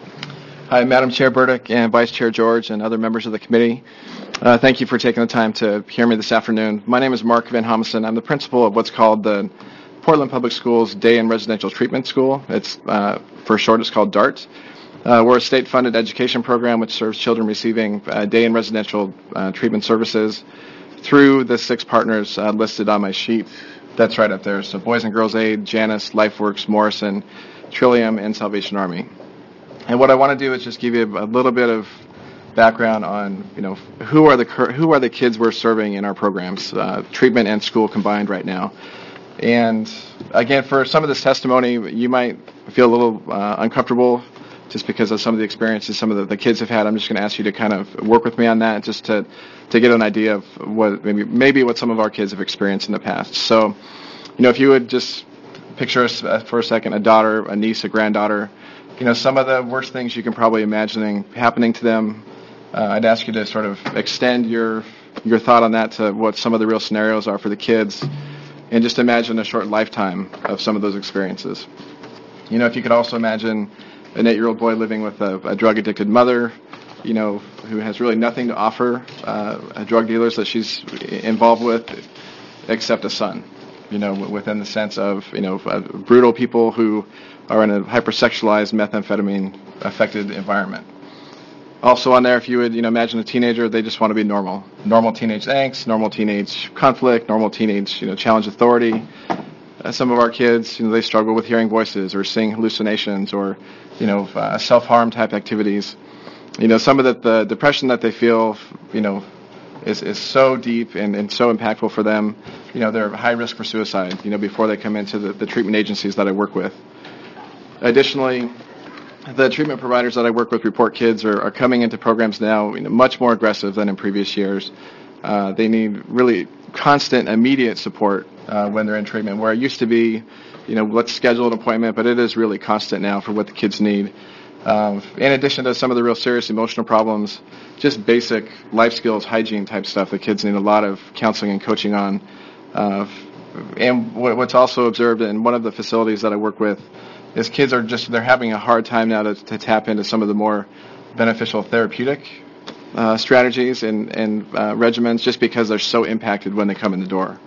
Hi, Madam Chair Burdick and Vice Chair George and other members of the committee. Uh, thank you for taking the time to hear me this afternoon. My name is Mark Van Homesen. I'm the principal of what's called the Portland Public Schools Day and Residential Treatment School. It's, uh, for short, it's called DART. Uh, we're a state-funded education program which serves children receiving uh, day and residential uh, treatment services through the six partners uh, listed on my sheet. That's right up there. So Boys and Girls Aid, Janus, LifeWorks, Morrison, Trillium, and Salvation Army. And what I want to do is just give you a little bit of background on, you know, who are the who are the kids we're serving in our programs, uh, treatment and school combined right now. And again, for some of this testimony, you might feel a little uh, uncomfortable just because of some of the experiences some of the, the kids have had. I'm just going to ask you to kind of work with me on that, just to to get an idea of what maybe maybe what some of our kids have experienced in the past. So, you know, if you would just picture us for a second, a daughter, a niece, a granddaughter. You know, some of the worst things you can probably imagine happening to them. Uh, I'd ask you to sort of extend your your thought on that to what some of the real scenarios are for the kids, and just imagine a short lifetime of some of those experiences. You know, if you could also imagine an eight-year-old boy living with a, a drug-addicted mother, you know, who has really nothing to offer uh, drug dealers that she's involved with except a son. You know, within the sense of, you know, uh, brutal people who are in a hypersexualized, methamphetamine-affected environment. Also on there, if you would, you know, imagine a teenager, they just want to be normal. Normal teenage angst, normal teenage conflict, normal teenage, you know, challenge authority. Uh, some of our kids, you know, they struggle with hearing voices or seeing hallucinations or, you know, uh, self-harm type activities. You know, some of the, the depression that they feel, you know, is, is so deep and, and so impactful for them. You know, they're high risk for suicide, you know, before they come into the, the treatment agencies that I work with. Additionally, the treatment providers that I work with report kids are, are coming into programs now, you know, much more aggressive than in previous years. Uh, they need really constant, immediate support uh, when they're in treatment, where it used to be, you know, let's schedule an appointment, but it is really constant now for what the kids need. Um, in addition to some of the real serious emotional problems, just basic life skills, hygiene type stuff that kids need a lot of counseling and coaching on. Uh, and what's also observed in one of the facilities that I work with is kids are just, they're having a hard time now to, to tap into some of the more beneficial therapeutic uh, strategies and, and uh, regimens just because they're so impacted when they come in the door.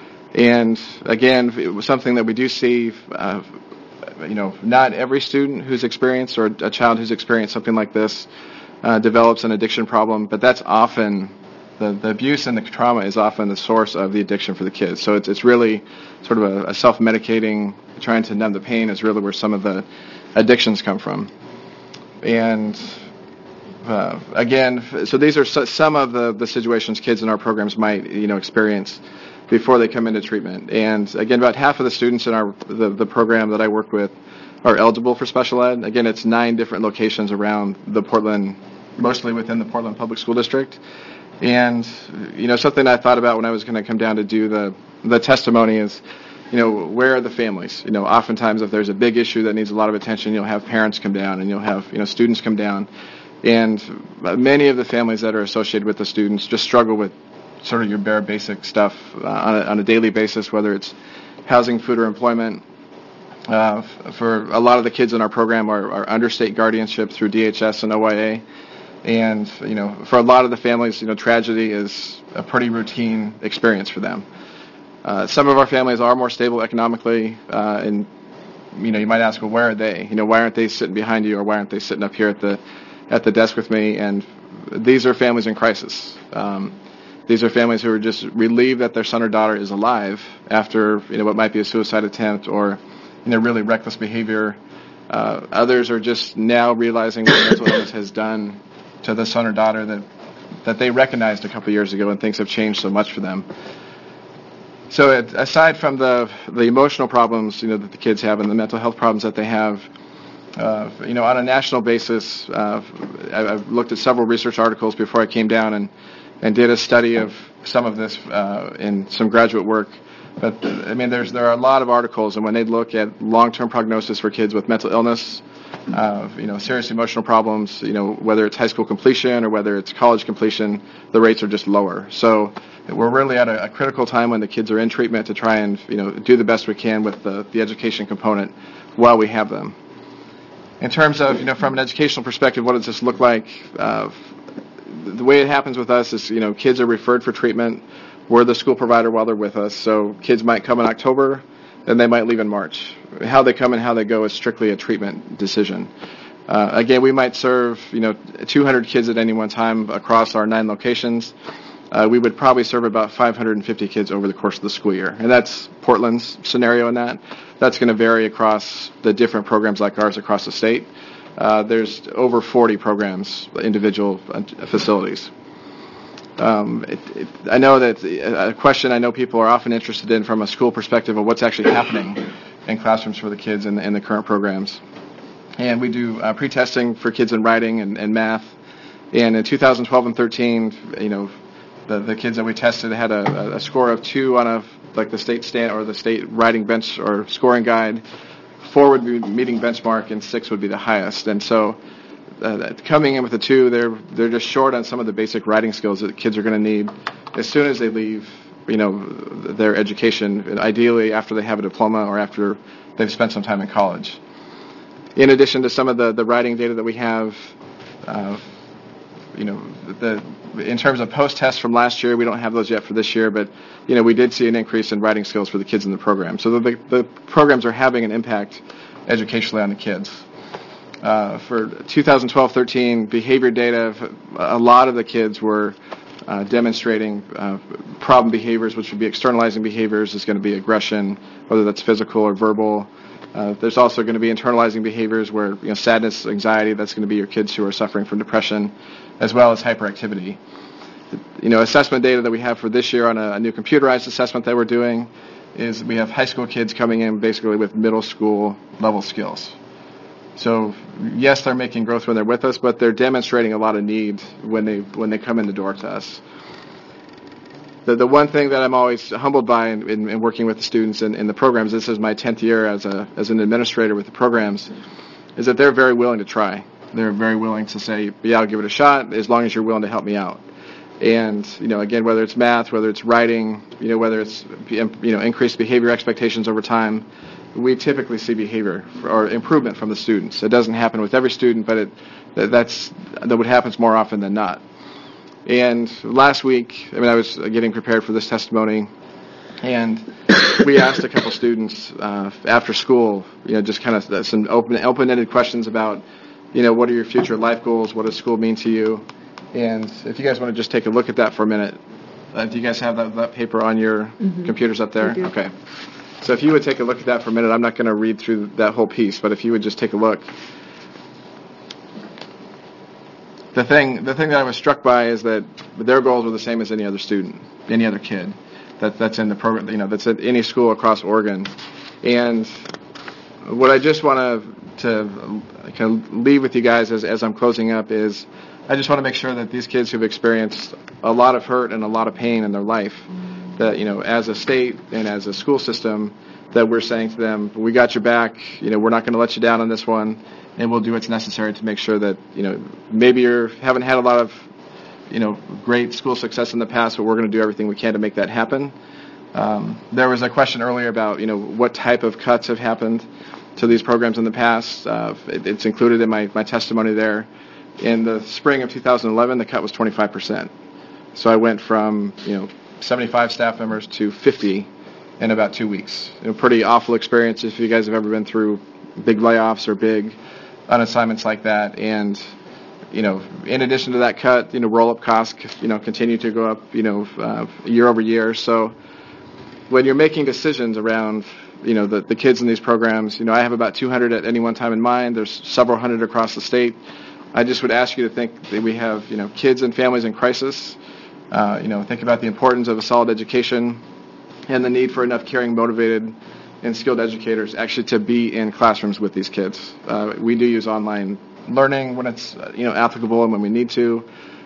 And again, it was something that we do see, uh, you know, not every student who's experienced or a child who's experienced something like this uh, develops an addiction problem, but that's often, the, the abuse and the trauma is often the source of the addiction for the kids. So it's, it's really sort of a, a self-medicating, trying to numb the pain is really where some of the addictions come from. And uh, again, so these are so, some of the, the situations kids in our programs might, you know, experience before they come into treatment. And again, about half of the students in our the, the program that I work with are eligible for special ed. Again, it's nine different locations around the Portland, mostly within the Portland Public School District. And, you know, something I thought about when I was going to come down to do the, the testimony is, you know, where are the families? You know, oftentimes if there's a big issue that needs a lot of attention, you'll have parents come down and you'll have, you know, students come down. And many of the families that are associated with the students just struggle with sort of your bare basic stuff uh, on, a, on a daily basis, whether it's housing, food, or employment. Uh, f- for a lot of the kids in our program are, are under state guardianship through D H S and O I A. And, you know, for a lot of the families, you know, tragedy is a pretty routine experience for them. Uh, some of our families are more stable economically, uh, and, you know, you might ask, well, where are they? You know, why aren't they sitting behind you, or why aren't they sitting up here at the at the desk with me? And these are families in crisis. Um, these are families who are just relieved that their son or daughter is alive after, you know, what might be a suicide attempt or, you know, really reckless behavior. Uh, others are just now realizing what mental illness has done to the son or daughter that that they recognized a couple of years ago, and things have changed so much for them. So it, aside from the the emotional problems, you know, that the kids have and the mental health problems that they have, uh, you know, on a national basis, uh, I, I've looked at several research articles before I came down and, and did a study of some of this uh, in some graduate work. But I mean, there's there are a lot of articles, and when they look at long-term prognosis for kids with mental illness, uh, you know, serious emotional problems, you know, whether it's high school completion or whether it's college completion, the rates are just lower. So we're really at a, a critical time when the kids are in treatment to try and, you know, do the best we can with the, the education component while we have them. In terms of, you know, from an educational perspective, what does this look like? Uh, the way it happens with us is, you know, kids are referred for treatment. We're the school provider while they're with us. So kids might come in October, and they might leave in March. How they come and how they go is strictly a treatment decision. Uh, again, we might serve, you know, two hundred kids at any one time across our nine locations. Uh, we would probably serve about five hundred fifty kids over the course of the school year. And that's Portland's scenario in that. That's going to vary across the different programs like ours across the state. Uh, there's over forty programs, individual facilities. Um, it, it, I know that a question I know people are often interested in from a school perspective of what's actually happening in classrooms for the kids in the, in the current programs. And we do uh, pre-testing for kids in writing and, and math. And in two thousand twelve and thirteen, you know, the, the kids that we tested had a, a score of two on a like the state stand or the state writing bench or scoring guide. Four would be meeting benchmark, and six would be the highest. And so, uh, coming in with a two, they're they're just short on some of the basic writing skills that kids are going to need as soon as they leave, you know, their education. Ideally, after they have a diploma or after they've spent some time in college. In addition to some of the, the writing data that we have, uh, you know, the in terms of post-tests from last year, we don't have those yet for this year, but, you know, we did see an increase in writing skills for the kids in the program. So the, the programs are having an impact educationally on the kids. Uh, for two thousand twelve thirteen behavior data, a lot of the kids were uh, demonstrating uh, problem behaviors, which would be externalizing behaviors. Is going to be aggression, whether that's physical or verbal. Uh, there's also going to be internalizing behaviors where, you know, sadness, anxiety, that's going to be your kids who are suffering from depression, as well as hyperactivity. You know, assessment data that we have for this year on a, a new computerized assessment that we're doing is we have high school kids coming in basically with middle school level skills. So yes, they're making growth when they're with us, but they're demonstrating a lot of need when they when they come in the door to us. The the one thing that I'm always humbled by in, in, in working with the students in, in the programs, this is my tenth year as a as an administrator with the programs, is that they're very willing to try. They're very willing to say, yeah, I'll give it a shot as long as you're willing to help me out. And, you know, again, whether it's math, whether it's writing, you know, whether it's, you know, increased behavior expectations over time, we typically see behavior or improvement from the students. It doesn't happen with every student, but it that's that what happens more often than not. And last week, I mean, I was getting prepared for this testimony, and we asked a couple students uh, after school, you know, just kind of some open, open-ended questions about, you know, what are your future life goals? What does school mean to you? And if you guys want to just take a look at that for a minute, uh, do you guys have that, that paper on your mm-hmm. computers up there? Okay. So if you would take a look at that for a minute, I'm not going to read through that whole piece, but if you would just take a look. The the thing the thing that I was struck by is that their goals were the same as any other student, any other kid that that's in the program, you know, that's at any school across Oregon. And what I just want to to kind of leave with you guys as as I'm closing up is, I just want to make sure that these kids who've experienced a lot of hurt and a lot of pain in their life, that, you know, as a state and as a school system, that we're saying to them, we got your back, you know, we're not going to let you down on this one, and we'll do what's necessary to make sure that, you know, maybe you haven't had a lot of, you know, great school success in the past, but we're going to do everything we can to make that happen. Um, there was a question earlier about, you know, what type of cuts have happened to these programs in the past. Uh, it, it's included in my, my testimony there. In the spring of two thousand eleven, the cut was twenty-five percent. So I went from, you know, seventy-five staff members to fifty in about two weeks. You know, pretty awful experience if you guys have ever been through big layoffs or big unassignments like that. And, you know, in addition to that cut, you know, roll-up costs, you know, continue to go up, you know, uh, year over year. So when you're making decisions around, you know, the, the kids in these programs, you know, I have about two hundred at any one time in mind. There's several hundred across the state. I just would ask you to think that we have, you know, kids and families in crisis. Uh, you know, think about the importance of a solid education and the need for enough caring, motivated, and skilled educators actually to be in classrooms with these kids. Uh, we do use online learning when it's, uh, you know, applicable and when we need to.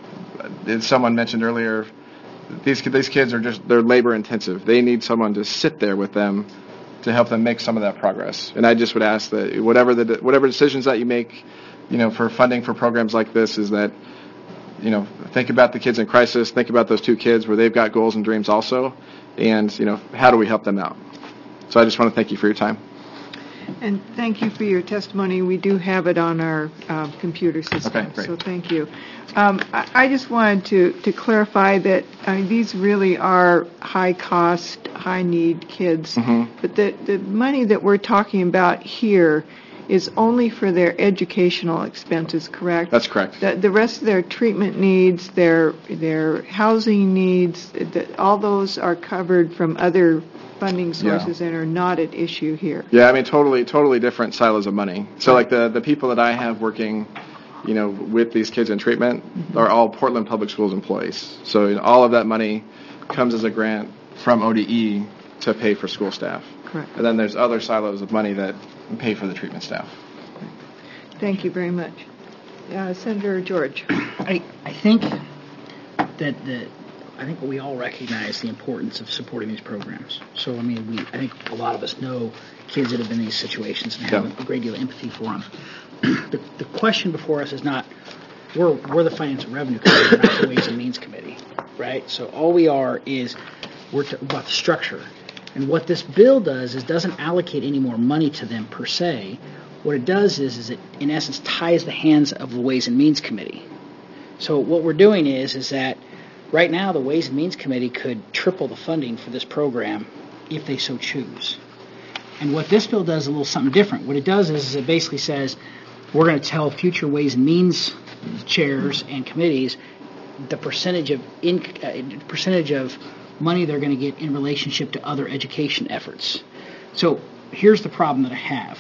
As someone mentioned earlier, these these kids are just, they're labor intensive. They need someone to sit there with them to help them make some of that progress. And I just would ask that whatever the whatever decisions that you make, you know, for funding for programs like this, is that, you know, think about the kids in crisis, think about those two kids where they've got goals and dreams also, and, you know, how do we help them out? So I just want to thank you for your time. And thank you for your testimony. We do have it on our uh, computer system. Okay, great. So thank you. Um, I, I just wanted to, to clarify that uh, these really are high-cost, high-need kids. Mm-hmm. But the, the money that we're talking about here is only for their educational expenses, correct? That's correct. The, the rest of their treatment needs, their their housing needs, the, all those are covered from other funding sources Yeah. and are not at issue here. Yeah, I mean, totally, totally different silos of money. So, like the the people that I have working, you know, with these kids in treatment mm-hmm. are all Portland Public Schools employees. So, you know, all of that money comes as a grant from O D E to pay for school staff. Correct. And then there's other silos of money that pay for the treatment staff. Thank you very much. Uh, Senator George. I, I think that the I think we all recognize the importance of supporting these programs. So, I mean, we I think a lot of us know kids that have been in these situations and have Yeah. a great deal of empathy for them. the, the question before us is not, we're, we're the Finance and Revenue Committee, not the Ways and Means Committee, right? So all we are is, we're t- about the structure. And what this bill does is doesn't allocate any more money to them per se. What it does is, is it, in essence, ties the hands of the Ways and Means Committee. So what we're doing is, is that right now the Ways and Means Committee could triple the funding for this program if they so choose. And what this bill does is a little something different. What it does is, is it basically says we're going to tell future Ways and Means chairs and committees the percentage of in, uh, percentage of money they're going to get in relationship to other education efforts. So here's the problem that I have.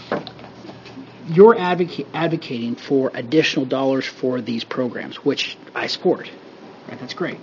You're advoca- advocating for additional dollars for these programs, which I support. Right? That's great.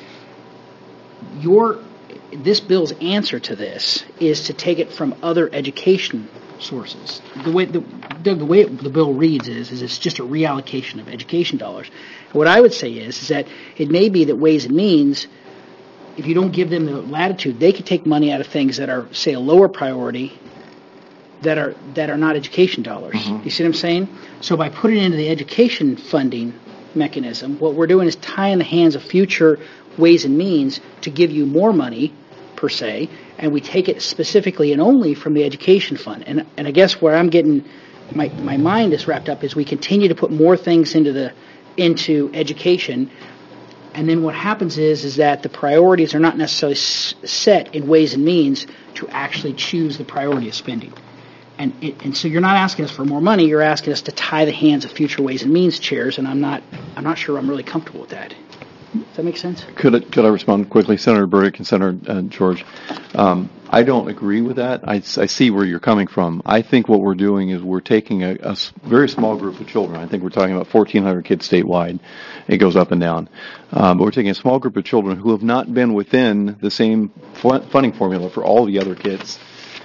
Your this bill's answer to this is to take it from other education sources. The way the, the, the way it, the bill reads is, is it's just a reallocation of education dollars. And what I would say is, is that it may be that Ways and Means, if you don't give them the latitude, they could take money out of things that are, say, a lower priority, that are that are not education dollars. Mm-hmm. You see what I'm saying? So by putting it into the education funding mechanism, what we're doing is tying the hands of future Ways and Means to give you more money, per se, and we take it specifically and only from the education fund. And and I guess where I'm getting my my mind is wrapped up is we continue to put more things into the into education. And then what happens is is that the priorities are not necessarily s- set in Ways and Means to actually choose the priority of spending. And it, and so you're not asking us for more money. You're asking us to tie the hands of future Ways and Means chairs, and I'm not I'm not sure I'm really comfortable with that. Does that make sense? Could I, could I respond quickly, Senator Burdick and Senator uh, George? Um, I don't agree with that. I, I see where you're coming from. I think what we're doing is we're taking a, a s- very small group of children. I think we're talking about fourteen hundred kids statewide. It goes up and down. Um, but we're taking a small group of children who have not been within the same fu- funding formula for all the other kids.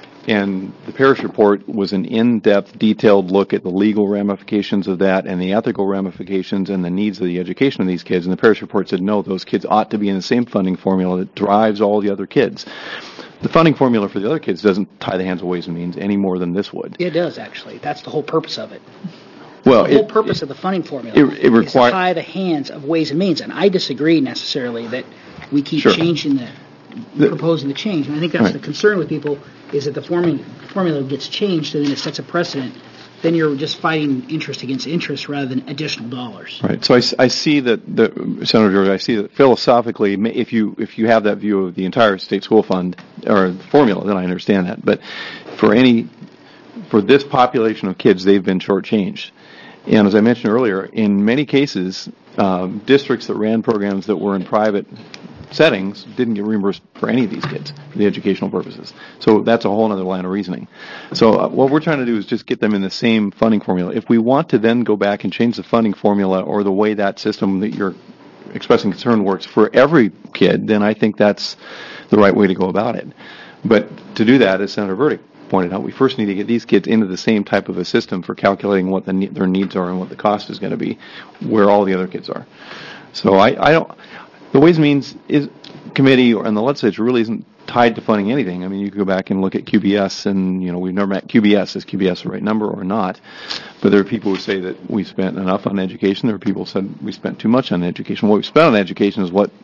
And the Parrish report was an in-depth, detailed look at the legal ramifications of that and the ethical ramifications and the needs of the education of these kids. And the Parrish report said, no, those kids ought to be in the same funding formula that drives all the other kids. The funding formula for the other kids doesn't tie the hands of Ways and Means any more than this would. It does, actually. That's the whole purpose of it. Well, the whole it, purpose it, of the funding formula it, it is require, to tie the hands of Ways and Means. And I disagree necessarily that we keep Sure. changing the, The- proposing the change. And I think that's Right. the concern with people is that the formula, formula gets changed and then it sets a precedent. Then you're just fighting interest against interest rather than additional dollars. Right. So I, s- I see that, the, Senator George, I see that philosophically, ma- if you if you have that view of the entire state school fund or the formula, then I understand that. But for any for this population of kids, they've been shortchanged. And as I mentioned earlier, in many cases, um, districts that ran programs that were in private settings didn't get reimbursed for any of these kids for the educational purposes. So that's a whole other line of reasoning. So uh, what we're trying to do is just get them in the same funding formula. If we want to then go back and change the funding formula or the way that system that you're expressing concern works for every kid, then I think that's the right way to go about it. But to do that, as Senator Burdick pointed out, we first need to get these kids into the same type of a system for calculating what the ne- their needs are and what the cost is going to be, where all the other kids are. So I, I don't. The Ways and Means is committee or and the legislature really isn't tied to funding anything. I mean, you could go back and look at Q B S, and you know we've never met Q B S. Is Q B S the right number or not? But there are people who say that we spent enough on education. There are people who said we spent too much on education. What we spent on education is what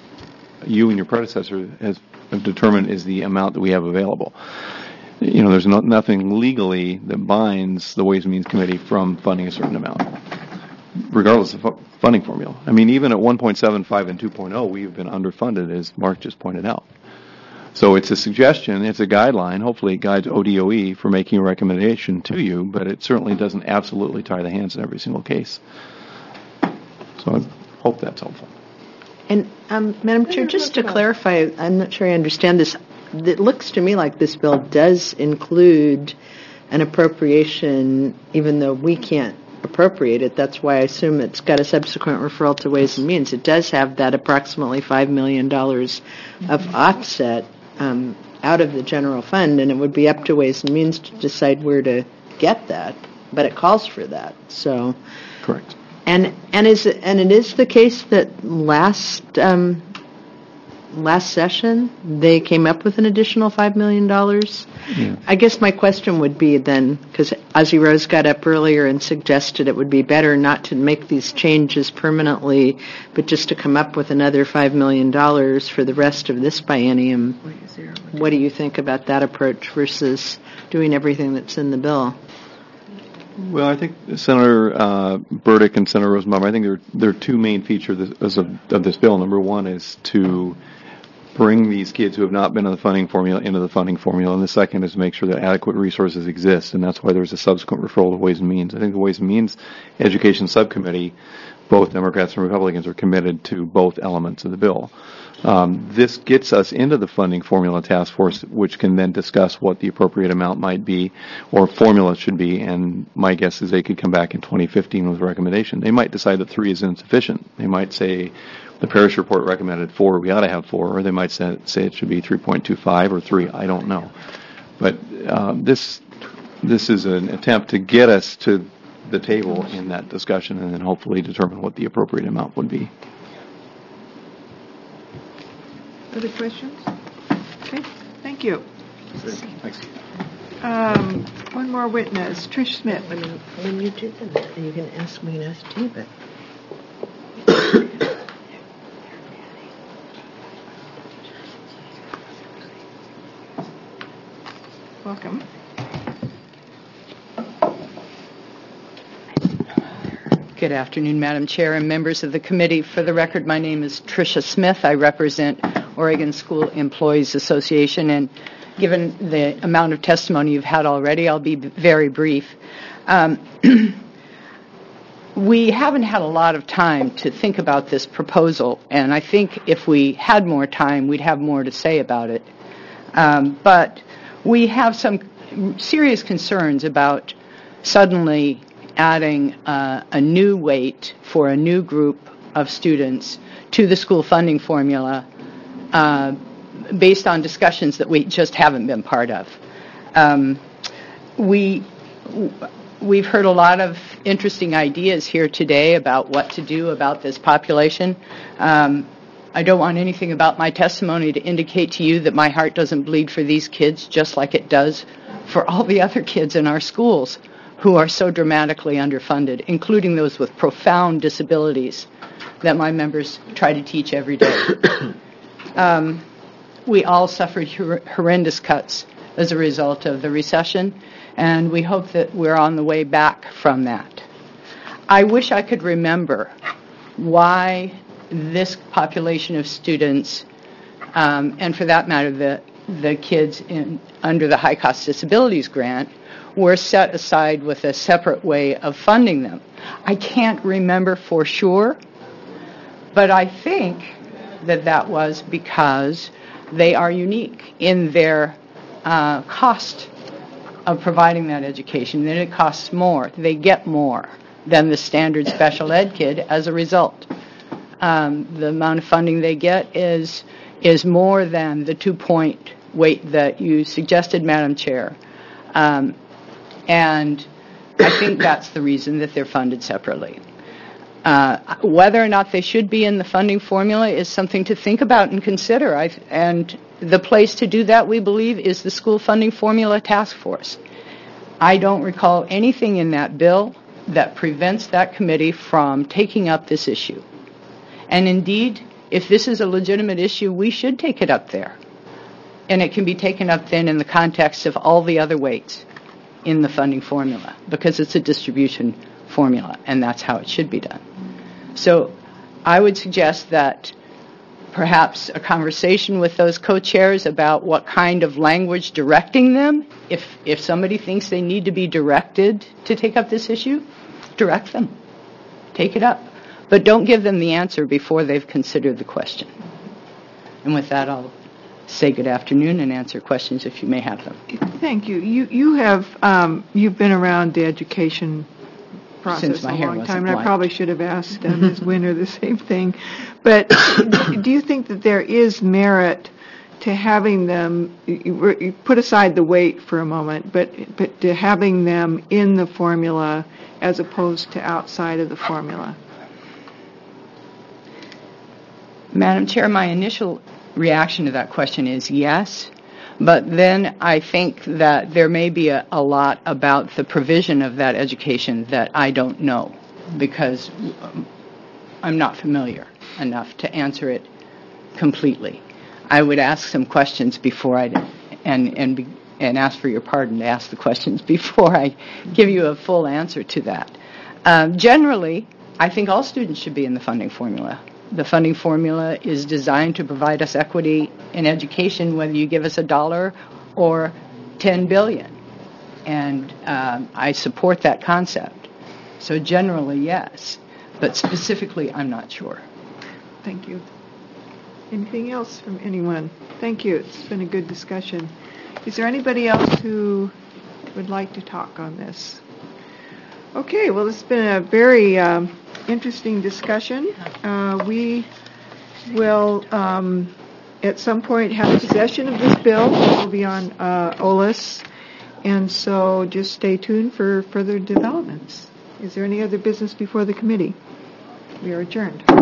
you and your predecessor has have determined is the amount that we have available. You know, there's no, nothing legally that binds the Ways and Means Committee from funding a certain amount, regardless of fu- funding formula. I mean, even at one point seven five and two point oh, we've been underfunded, as Mark just pointed out. So it's a suggestion, it's a guideline, hopefully it guides O D O E for making a recommendation to you, but it certainly doesn't absolutely tie the hands in every single case. So I hope that's helpful. And, um, Madam Chair, just to clarify, I'm not sure I understand this. It looks to me like this bill does include an appropriation, even though we can't appropriate it. That's why I assume it's got a subsequent referral to Ways and Means. It does have that approximately five million dollars of offset um, out of the general fund, and it would be up to Ways and Means to decide where to get that. But it calls for that. So, correct. And and is it, and it is the case that last um, last session they came up with an additional five million dollars. Yeah. I guess my question would be then, because Ozzie Rose got up earlier and suggested it would be better not to make these changes permanently, but just to come up with another five million dollars for the rest of this biennium. What do you think about that approach versus doing everything that's in the bill? Well, I think Senator uh, Burdick and Senator Rosenbaum, I think there, there are two main features of, of this bill. Number one is to bring these kids who have not been in the funding formula into the funding formula, and the second is to make sure that adequate resources exist, and that's why there's a subsequent referral to Ways and Means. I think the Ways and Means Education Subcommittee, both Democrats and Republicans, are committed to both elements of the bill. Um, this gets us into the funding formula task force, which can then discuss what the appropriate amount might be or formula should be, and my guess is they could come back in twenty fifteen with a recommendation. They might decide that three is insufficient. They might say the Parrish report recommended four, we ought to have four, or they might say, say it should be three point two five or three, I don't know. But um, this this is an attempt to get us to the table in that discussion and then hopefully determine what the appropriate amount would be. Other questions? Okay, thank you. Thanks. Um, one more witness, Trish Smith. When, when you do that, you can ask me and ask David. Welcome. Good afternoon, Madam Chair and members of the committee. For the record, my name is Tricia Smith. I represent Oregon School Employees Association, and given the amount of testimony you've had already, I'll be very brief. Um, we haven't had a lot of time to think about this proposal, and I think if we had more time, we'd have more to say about it. Um, but we have some serious concerns about suddenly adding uh, a new weight for a new group of students to the school funding formula uh, based on discussions that we just haven't been part of. Um, we, we've heard a lot of interesting ideas here today about what to do about this population. Um, I don't want anything about my testimony to indicate to you that my heart doesn't bleed for these kids just like it does for all the other kids in our schools who are so dramatically underfunded, including those with profound disabilities that my members try to teach every day. um, we all suffered hor- horrendous cuts as a result of the recession, and we hope that we're on the way back from that. I wish I could remember why this population of students, um, and for that matter, the, the kids in, under the High Cost Disabilities Grant, were set aside with a separate way of funding them. I can't remember for sure, but I think that that was because they are unique in their uh, cost of providing that education, that it costs more. They get more than the standard special ed kid as a result. Um, the amount of funding they get is is more than the two-point weight that you suggested, Madam Chair. Um, and I think that's the reason that they're funded separately. Uh, whether or not they should be in the funding formula is something to think about and consider. I've, and the place to do that, we believe, is the School Funding Formula Task Force. I don't recall anything in that bill that prevents that committee from taking up this issue. And indeed, if this is a legitimate issue, we should take it up there. And it can be taken up then in the context of all the other weights in the funding formula, because it's a distribution formula, and that's how it should be done. So I would suggest that perhaps a conversation with those co-chairs about what kind of language directing them, if, if somebody thinks they need to be directed to take up this issue, direct them. Take it up. But don't give them the answer before they've considered the question. And with that, I'll say good afternoon and answer questions if you may have them. Thank you. You you have um, you've been around the education process Since my a hair long wasn't time, and I black. probably should have asked uh, Miz Winter the same thing. But do you think that there is merit to having them? You, you put aside the weight for a moment, but but to having them in the formula as opposed to outside of the formula? Madam Chair, my initial reaction to that question is yes, but then I think that there may be a, a lot about the provision of that education that I don't know, because I'm not familiar enough to answer it completely. I would ask some questions before I, and and be, and ask for your pardon to ask the questions before I give you a full answer to that. Um, generally, I think all students should be in the funding formula. The funding formula is designed to provide us equity in education, whether you give us a dollar or ten billion. And um, I support that concept. So generally, yes. But specifically, I'm not sure. Thank you. Anything else from anyone? Thank you. It's been a good discussion. Is there anybody else who would like to talk on this? Okay, well, it's been a very um, interesting discussion. Uh, we will, um, at some point, have possession of this bill. It will be on uh, O L A S, and so just stay tuned for further developments. Is there any other business before the committee? We are adjourned.